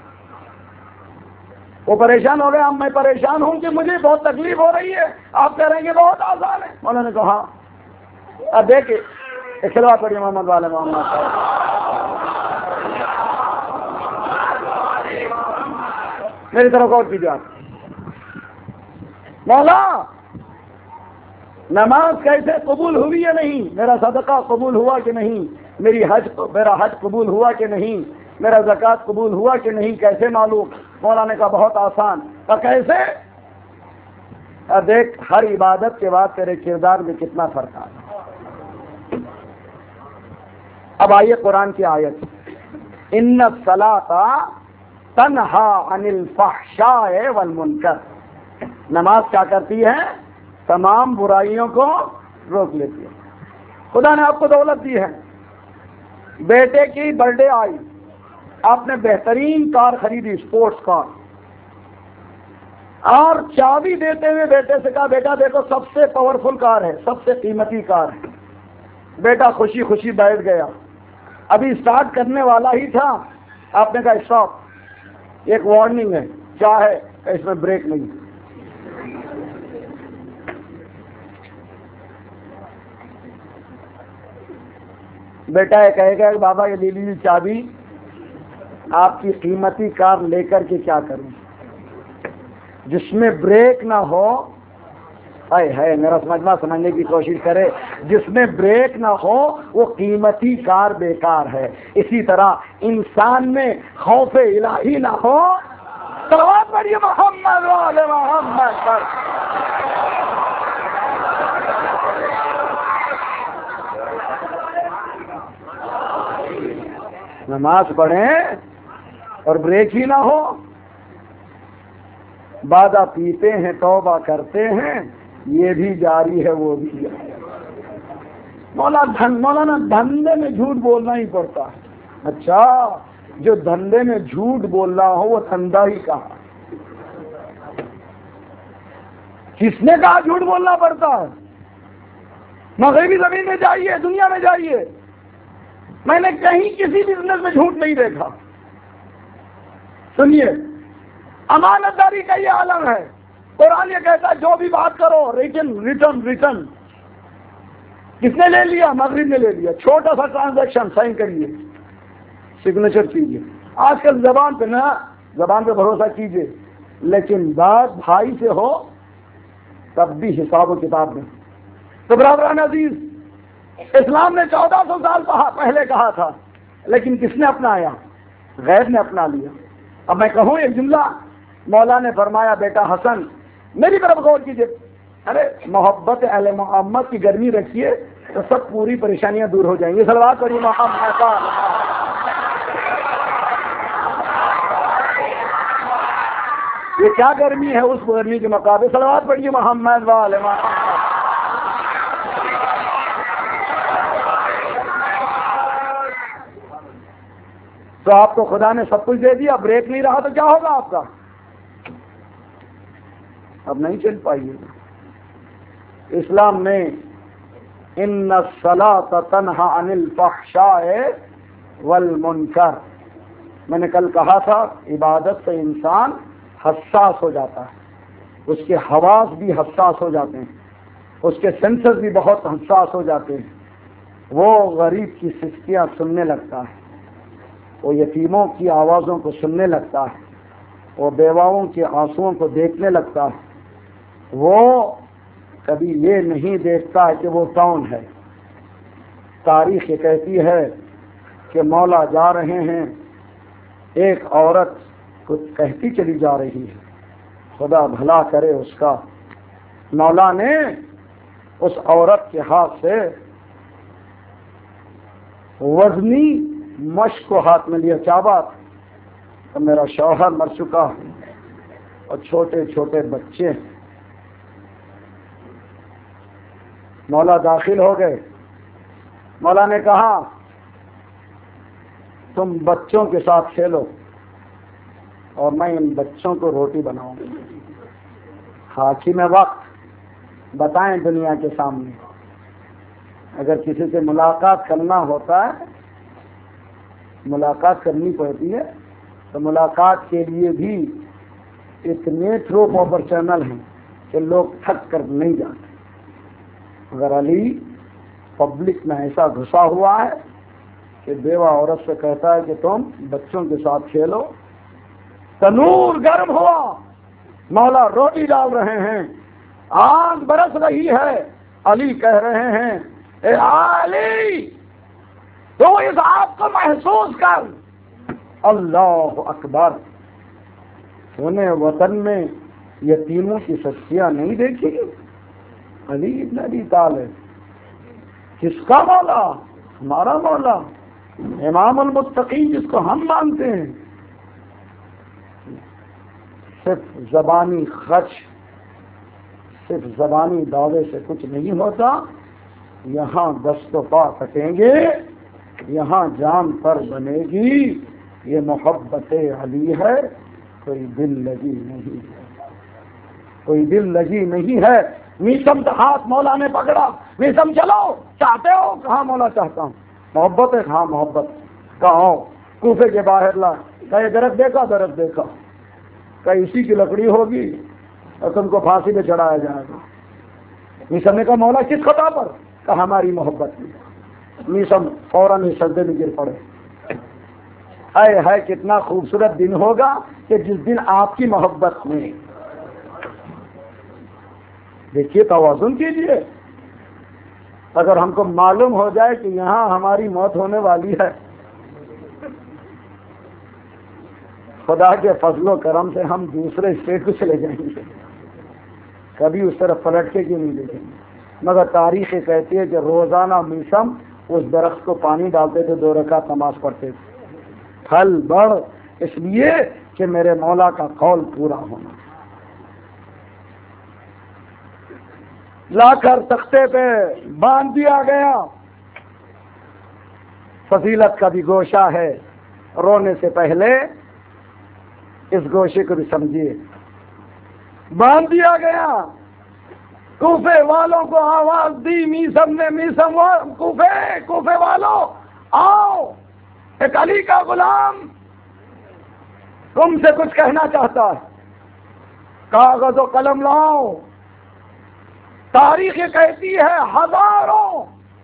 وہ پریشان ہو گئے، میں پریشان ہوں کہ مجھے بہت تکلیف ہو رہی ہے، آپ کہہ رہے ہیں کہ بہت آسان ہے۔ مولا نے کہا اب دیکھیں، صلوات پڑھیے محمد والے محمد میری طرف غور کیجیے آپ۔ مولا نماز کیسے قبول ہوئی یا نہیں، میرا صدقہ قبول ہوا کہ نہیں، میرا حج قبول ہوا کہ نہیں، میرا زکوٰۃ قبول ہوا کہ نہیں، کیسے معلوم؟ مولا نے کہا بہت آسان۔ کیسے؟ دیکھ ہر عبادت کے بعد تیرے کردار میں کتنا فرق آ رہا۔ اب آئیے قرآن کی آیت، ان الصلاۃ تنہا عن الفحشاء والمنکر۔ نماز کیا کرتی ہے؟ تمام برائیوں کو روک لیتی ہے۔ خدا نے آپ کو دولت دی ہے، بیٹے کی برتھ ڈے آئی، آپ نے بہترین کار خریدی، اسپورٹس کار، اور چابی دیتے ہوئے بیٹے سے کہا بیٹا دیکھو سب سے پاورفل کار ہے، سب سے قیمتی کار ہے۔ بیٹا خوشی خوشی بیٹھ گیا، ابھی اسٹارٹ کرنے والا ہی تھا، آپ نے کہا اسٹاپ، ایک وارننگ ہے، کیا ہے؟ اس میں بریک نہیں۔ بیٹا یہ کہے گا کہ بابا یہ لے لیجیے چابی، آپ کی قیمتی کار لے کر کے کیا کروں؟ جس میں بریک نہ ہو، ہے میرا سمجھنے کی کوشش کرے، جس میں بریک نہ ہو وہ قیمتی کار بیکار ہے۔ اسی طرح انسان میں خوف الہی نہ ہو، صلوات پڑھیے محمد والے محمد پر۔ نماز پڑھیں اور بریک ہی نہ ہو، بادہ پیتے ہیں توبہ کرتے ہیں، یہ بھی جاری ہے وہ بھی جاری ہے۔ مولانا دھندے میں جھوٹ بولنا ہی پڑتا ہے۔ اچھا، جو دھندے میں جھوٹ بول رہا ہو وہ دھندا ہی کہا؟ کس نے کہا جھوٹ بولنا پڑتا ہے؟ مغربی زمین میں جائیے، دنیا میں جائیے، میں نے کہیں کسی بزنس میں جھوٹ نہیں دیکھا۔ سنیے، امانت داری کا یہ عالم ہے۔ قرآن یہ کہتا ہے جو بھی بات کرو ریٹن۔ کس نے لے لیا؟ مغرب نے لے لیا۔ چھوٹا سا ٹرانزیکشن سائن کریے، سگنیچر کیجیے۔ آج کل زبان پہ بھروسہ کیجیے، لیکن بات بھائی سے ہو تب بھی حساب و کتاب میں۔ تو برادران عزیز، اسلام نے 1400 سال پہلے کہا تھا، لیکن کس نے اپنایا؟ غیر نے اپنا لیا۔ اب میں کہوں ایک جملہ، مولا نے فرمایا بیٹا حسن میری طرف غور کیجیے، ارے محبت اہل محمد کی گرمی رکھیے تو سب پوری پریشانیاں دور ہو جائیں گی۔ صلوات پڑھیے محمد کا۔ یہ کیا گرمی ہے اس گرمی کے مقابلے؟ صلوات پڑھیے محمد والے محمد۔ تو آپ کو خدا نے سب کچھ دے دیا، بریک نہیں رہا تو کیا ہوگا آپ کا؟ اب نہیں چل پائیے گا۔ اسلام نے ان الصلاۃ تنہا عن الفحشاء والمنکر. میں نے کل کہا تھا عبادت سے انسان حساس ہو جاتا ہے، اس کے حواس بھی حساس ہو جاتے ہیں، اس کے سینسز بھی بہت حساس ہو جاتے ہیں. وہ غریب کی سسکیاں سننے لگتا ہے، وہ یتیموں کی آوازوں کو سننے لگتا ہے، وہ بیواؤں کے آنسوؤں کو دیکھنے لگتا ہے. وہ کبھی یہ نہیں دیکھتا ہے کہ وہ کون ہے. تاریخ یہ کہتی ہے کہ مولا جا رہے ہیں، ایک عورت کچھ کہتی چلی جا رہی ہے، خدا بھلا کرے اس کا. مولا نے اس عورت کے ہاتھ سے وزنی مشق کو ہاتھ میں لیا. کیا بات؟ تو میرا شوہر مر چکا اور چھوٹے چھوٹے بچے ہیں. مولا داخل ہو گئے. مولا نے کہا تم بچوں کے ساتھ کھیلو اور میں ان بچوں کو روٹی بناؤں گا. حاکم وقت بتائیں دنیا کے سامنے، اگر کسی سے ملاقات کرنا ہوتا ہے، ملاقات کرنی پڑتی ہے، تو ملاقات کے لیے بھی اتنے تھرو پاپر چینل ہیں کہ لوگ تھک کر نہیں جاتے. مگر علی پبلک میں ایسا گھسا ہوا ہے کہ بیوہ عورت سے کہتا ہے کہ تم بچوں کے ساتھ کھیلو. تنور گرم ہوا، مولا روٹی ڈال رہے ہیں، آگ برس رہی ہے. علی کہہ رہے ہیں اے علی تو اس آگ کو محسوس کر. اللہ اکبر. سونے وطن میں یتیموں کی سسکیاں نہیں دیکھی. علی ابن ابی طالب کس کا مولا؟ ہمارا مولا امام المتقین جس کو ہم مانتے ہیں. صرف زبانی خرچ، صرف زبانی دعوے سے کچھ نہیں ہوتا. یہاں دست و پا کٹیں گے، یہاں جان پر بنے گی. یہ محبت علی ہے، کوئی دل لگی نہیں ہے، کوئی دل لگی نہیں ہے. میسم کا ہاتھ مولا نے پکڑا. میسم چلو، چاہتے ہو؟ کہاں مولا چاہتا ہوں. محبت ہے، کہاں محبت. کہاں کوفے کے باہر لا. کہیں درخت دیکھا؟ درخت دیکھا. کہیں اسی کی لکڑی ہوگی اور تم کو پھانسی پہ چڑھایا جائے گا. میسم نے کہا مولا کس خطا پر؟ کہا ہماری محبت میں. میسم فوراً ہی سجدے میں گر پڑے. ہے کتنا خوبصورت دن ہوگا کہ جس دن آپ کی محبت میں. دیکھیے توازن کیجیے. اگر ہم کو معلوم ہو جائے کہ یہاں ہماری موت ہونے والی ہے، خدا کے فضل و کرم سے ہم دوسرے اسٹیٹ کو چلے جائیں گے، کبھی اس طرف پلٹ کے کیوں نہیں دیکھیں گے. مگر تاریخ کہتی ہے کہ روزانہ میسم اس درخت کو پانی ڈالتے تھے، 2 رکعت نماز پڑھتے تھے. پھل بڑھ اس لیے کہ میرے مولا کا قول پورا ہونا. لا کر تختے پہ باندھ دیا گیا. فضیلت کا بھی گوشہ ہے، رونے سے پہلے اس گوشے کو بھی سمجھیے. باندھ دیا گیا. کوفے والوں کو آواز دی میسم نے. میسم کوفے والوں آؤ، ایک علی کا غلام تم سے کچھ کہنا چاہتا ہے. کاغذ و قلم لاؤ. تاریخ یہ کہتی ہے ہزاروں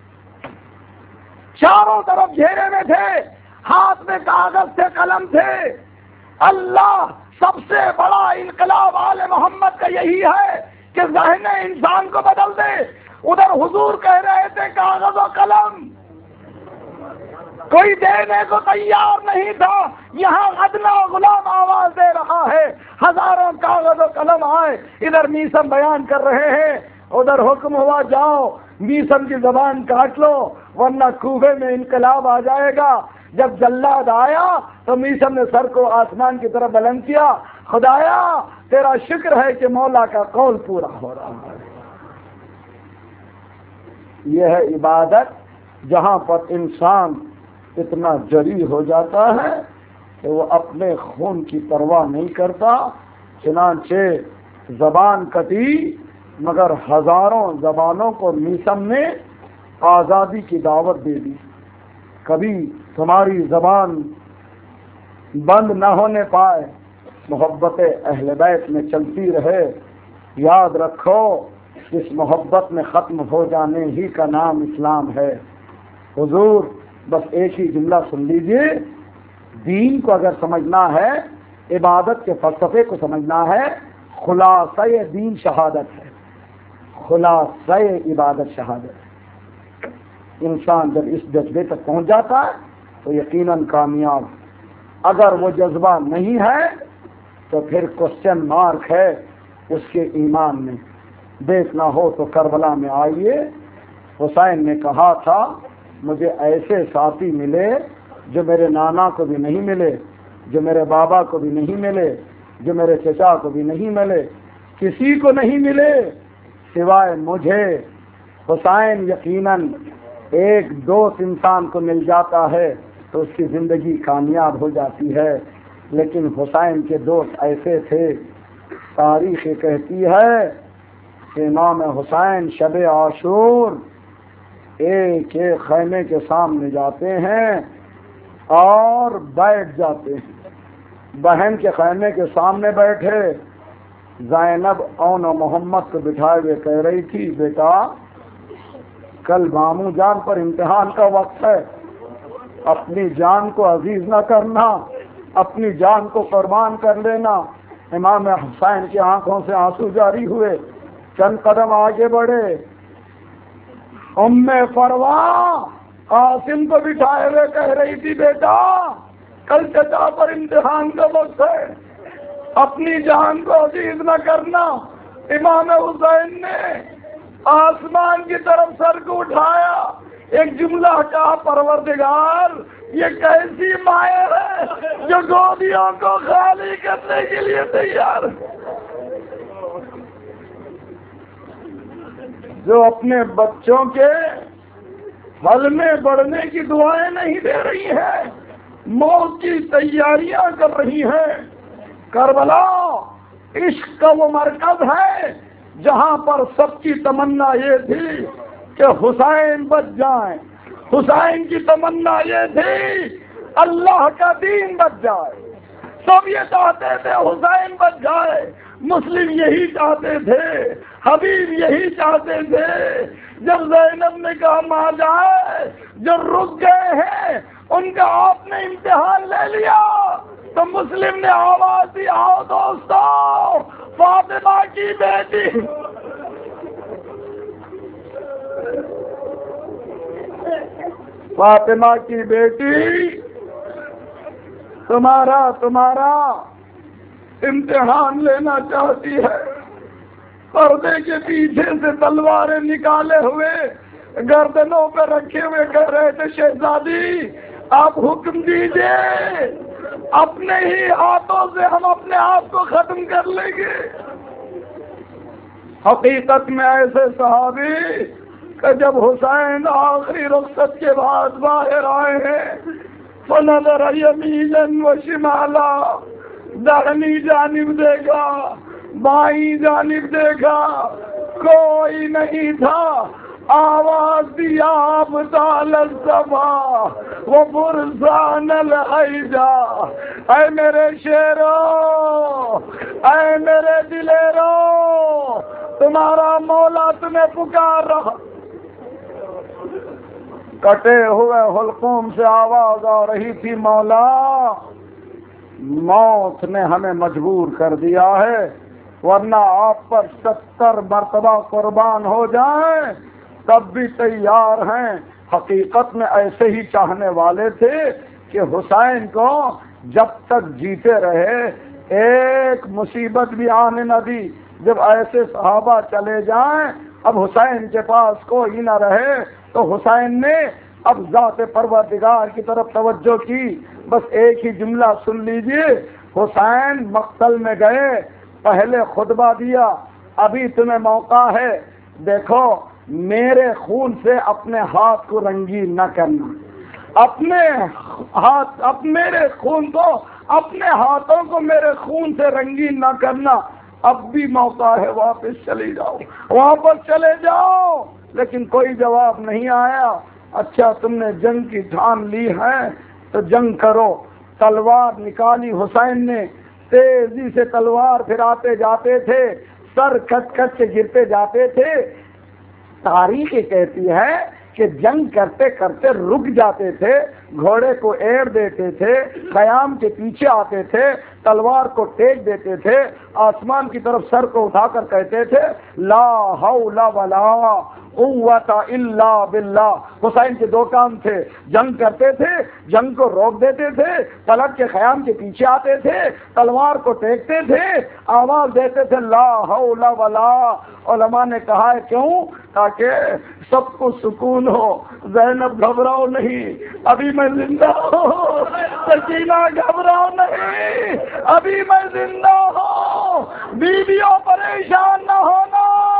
چاروں طرف گھیرے میں تھے، ہاتھ میں کاغذ تھے، قلم تھے. اللہ سب سے بڑا انقلاب آل محمد کا یہی ہے کہ ذہن انسان کو بدل دے. ادھر حضور کہہ رہے تھے کاغذ و قلم، کوئی دینے کو تیار نہیں تھا. یہاں ادنا غلام آواز دے رہا ہے، ہزاروں کاغذ و قلم آئے. ادھر میسم بیان کر رہے ہیں، ادھر حکم ہوا جاؤ میسم کی زبان کاٹ لو ورنہ کوفے میں انقلاب آ جائے گا. جب جلاد آیا تو میسم نے سر کو آسمان کی طرف بلند کیا. خدایا تیرا شکر ہے کہ مولا کا قول پورا ہو رہا ہے. یہ ہے عبادت جہاں پر انسان اتنا جری ہو جاتا ہے کہ وہ اپنے خون کی پرواہ نہیں کرتا. چنانچہ زبان کٹی مگر ہزاروں زبانوں کو میسم نے آزادی کی دعوت دے دی. کبھی تمہاری زبان بند نہ ہونے پائے، محبت اہل بیت میں چلتی رہے۔ یاد رکھو اس محبت میں ختم ہو جانے ہی کا نام اسلام ہے۔ حضور بس ایک ہی جملہ سن لیجئے، دین کو اگر سمجھنا ہے، عبادت کے فلسفے کو سمجھنا ہے، خلاصہ دین شہادت ہے، خلاصہ عبادت شہادت ہے۔ انسان جب اس جذبے تک پہنچ جاتا ہے تو یقیناً کامیاب۔ اگر وہ جذبہ نہیں ہے تو پھر کوسچن مارک ہے اس کے ایمان میں۔ دیکھنا ہو تو کربلا میں آئیے، حسین نے کہا تھا مجھے ایسے ساتھی ملے جو میرے نانا کو بھی نہیں ملے، جو میرے بابا کو بھی نہیں ملے، جو میرے چچا کو بھی نہیں ملے، کسی کو نہیں ملے سوائے مجھے۔ حسین یقیناً ایک دوست انسان کو مل جاتا ہے تو اس کی زندگی کامیاب ہو جاتی ہے، لیکن حسین کے دوست ایسے تھے۔ تاریخ کہتی ہے کہ امام حسین شب عاشور ایک ایک خیمے کے سامنے جاتے ہیں اور بیٹھ جاتے ہیں۔ بہن کے خیمے کے سامنے بیٹھے، زینب اون و محمد کو بٹھائے ہوئے کہہ رہی تھی بیٹا کل ماموں جان پر امتحان کا وقت ہے، اپنی جان کو عزیز نہ کرنا، اپنی جان کو قربان کر لینا۔ امام حسین کی آنکھوں سے آنسو جاری ہوئے، چند قدم آگے بڑھے، ام فروا قاسم کو بٹھائے ہوئے کہہ رہی تھی بیٹا کل چچا پر امتحان کا وقت ہے، اپنی جان کو عزیز نہ کرنا۔ امام حسین نے آسمان کی طرف سر کو اٹھایا، ایک جملہ کہا پروردگار یہ کیسی مائر ہے جو گودیوں کو خالی کرنے کے لیے تیار ہے، جو اپنے بچوں کے پھل میں بڑھنے کی دعائیں نہیں دے رہی ہے، موت کی تیاریاں کر رہی ہے۔ کربلا عشق کا وہ مرکز ہے جہاں پر سب کی تمنا یہ تھی کہ حسین بچ جائیں، حسین کی تمنا یہ تھی اللہ کا دین بچ جائے، سب یہ چاہتے تھے حسین بچ جائے، مسلم یہی چاہتے تھے، حبیب یہی چاہتے تھے۔ جب زینب نے کہا ماں جائے، جو رک گئے ہیں ان کا آپ نے امتحان لے لیا، تو مسلم نے آواز دی آؤ دوستو فاطمہ کی بیٹی فاطمہ کی بیٹی تمہارا امتحان لینا چاہتی ہے۔ پردے کے پیچھے سے تلواریں نکالے ہوئے گردنوں پہ رکھے ہوئے کہہ رہے تھے شہزادی آپ حکم دیجئے، اپنے ہی ہاتھوں سے ہم اپنے آپ کو ختم کر لیں گے۔ حقیقت میں ایسے صحابی کہ جب حسین آخری رخصت کے بعد باہر آئے ہیں فنظر یمینا و شمالا، داہنی جانب دیکھا، بائیں جانب دیکھا، کوئی نہیں تھا۔ آواز دیا ابطال الصفا وہ فرسان الحیجا، اے میرے شیرو، اے میرے دلیرو، تمہارا مولا تمہیں پکار رہا۔ کٹے ہوئے حلقوم سے آواز آ رہی تھی مولا موت نے ہمیں مجبور کر دیا ہے، ورنہ آپ پر 70 مرتبہ قربان ہو جائیں تب بھی تیار ہیں۔ حقیقت میں ایسے ہی چاہنے والے تھے کہ حسین کو جب تک جیتے رہے ایک مصیبت بھی آنے نہ دی۔ جب ایسے صحابہ چلے جائیں اب حسین کے پاس کوئی نہ رہے تو حسین نے اب ذات پروردگار کی طرف توجہ کی۔ بس ایک ہی جملہ سن لیجئے، حسین مقتل میں گئے، پہلے خطبہ دیا ابھی تمہیں موقع ہے، دیکھو میرے خون سے اپنے ہاتھ کو رنگین نہ کرنا، میرے خون کو، اپنے ہاتھوں کو میرے خون سے رنگین نہ کرنا، اب بھی موقع ہے، واپس چلے جاؤ، واپس چلے جاؤ۔ لیکن کوئی جواب نہیں آیا۔ اچھا تم نے جنگ کی ٹھان لی ہے تو جنگ کرو۔ تلوار نکالی حسین نے، تیزی سے تلوار پھراتے جاتے تھے، سر کٹ کٹ کے گرتے جاتے تھے۔ تاریخ یہ کہتی ہے کہ جنگ کرتے کرتے رک جاتے تھے، گھوڑے کو ایڑ دیتے تھے، خیام کے پیچھے آتے تھے، تلوار کو ٹیک دیتے تھے، آسمان کی طرف سر کو اٹھا کر کہتے تھے لا حول ولا قوت الا باللہ۔ حسین کے دو کام تھے، جنگ کرتے تھے، جنگ کو روک دیتے تھے، پلٹ کے خیام کے پیچھے آتے تھے، تلوار کو ٹیکتے تھے، آواز دیتے تھے لا حول ولا۔ علماء نے کہا ہے کیوں؟ تاکہ سب کو سکون ہو۔ زینب گھبراؤ نہیں، ابھی میں زندہ ہوں۔ سکینہ گھبراؤ نہیں، ابھی میں زندہ ہوں۔ بیویوں پریشان نہ ہونا۔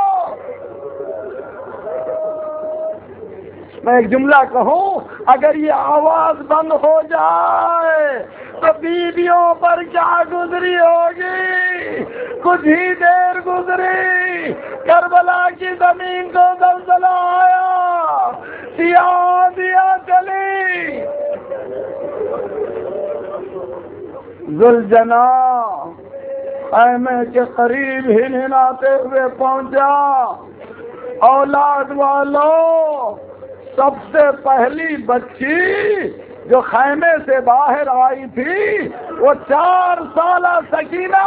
میں ایک جملہ کہوں، اگر یہ آواز بند ہو جائے تو بیویوں پر کیا گزری ہوگی؟ کچھ ہی دیر گزری، کربلا کی زمین کو زلزلہ آیا، سیاہ دیا چلی۔ ذوالجناح خیمے کے قریب ہنہناتے ہوئے پہنچا۔ اولاد والوں، سب سے پہلی بچی جو خیمے سے باہر آئی تھی وہ 4 سالہ سکینہ۔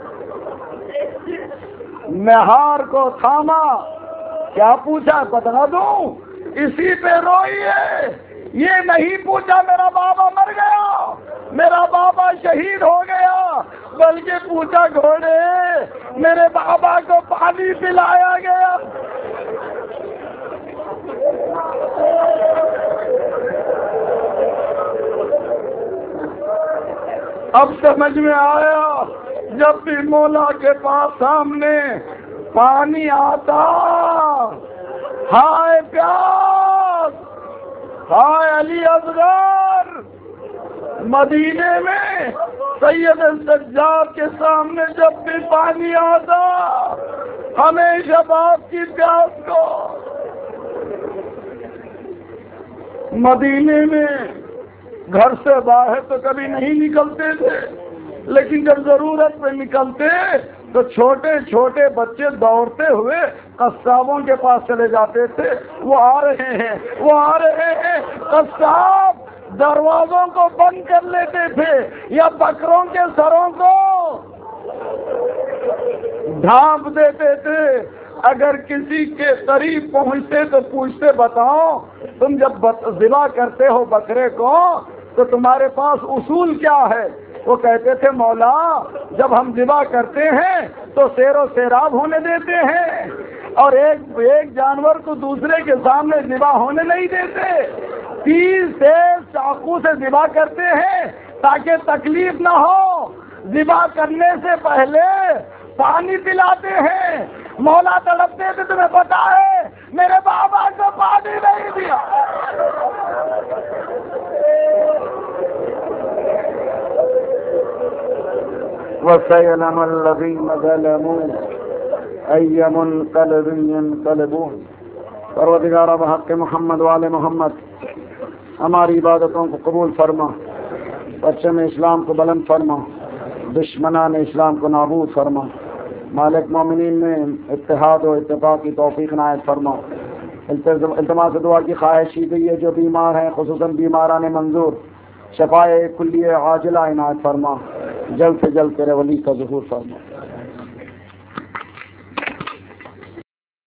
مہار کو تھاما، کیا پوچھا بتا دوں؟ اسی پہ روئی ہے۔ یہ نہیں پوچھا میرا بابا مر گیا، میرا بابا شہید ہو گیا، بلکہ پوچھا گھوڑے میرے بابا کو پانی پلایا گیا۔ اب سمجھ میں آیا، جب بھی مولا کے پاس سامنے پانی آتا، ہائے پیاس، ہائے علی اصغر۔ مدینے میں سید سجاد کے سامنے جب بھی پانی آتا، ہمیشہ باپ کی پیاس کو۔ مدینے میں گھر سے باہر تو کبھی نہیں نکلتے تھے، لیکن جب ضرورت پہ نکلتے تو چھوٹے چھوٹے بچے دوڑتے ہوئے قصابوں کے پاس چلے جاتے تھے، وہ آ رہے ہیں، وہ آ رہے ہیں۔ قصاب دروازوں کو بند کر لیتے تھے یا بکروں کے سروں کو ڈھانپ دیتے تھے۔ اگر کسی کے قریب پہنچتے تو پوچھتے بتاؤ تم جب ذبح کرتے ہو بکرے کو تو تمہارے پاس اصول کیا ہے؟ وہ کہتے تھے مولا جب ہم ذبح کرتے ہیں تو سیر و سیراب ہونے دیتے ہیں اور ایک جانور کو دوسرے کے سامنے ذبح ہونے نہیں دیتے، تیز تیز چاقو سے ذبح کرتے ہیں تاکہ تکلیف نہ ہو، ذبح کرنے سے پہلے پانی پلاتے ہیں۔ مولا تڑپتے تھے، تمہیں پتا ہے میرے بابا کو پانی نہیں دیا۔ وَسَيَعْلَمُ الَّذِينَ ظَلَمُوا أَيَّ مُنقَلِبٍ يَنقَلِبُونَ۔ پروردگار بحق محمد وآل محمد ہماری عبادتوں کو قبول فرما، پرچم اسلام کو بلند فرما، دشمنان اسلام کو نابود فرما، مالک مومنین میں اتحاد و اتفاق کی توفیق عنایت فرما۔ التماس دعا کی خواہش کی گئی ہے، جو بیمار ہیں خصوصاً بیماران منظور شفائے کلیہ عاجلہ عنایت فرما، جلد سے جلد تیرے ولی کا ظہور فرما۔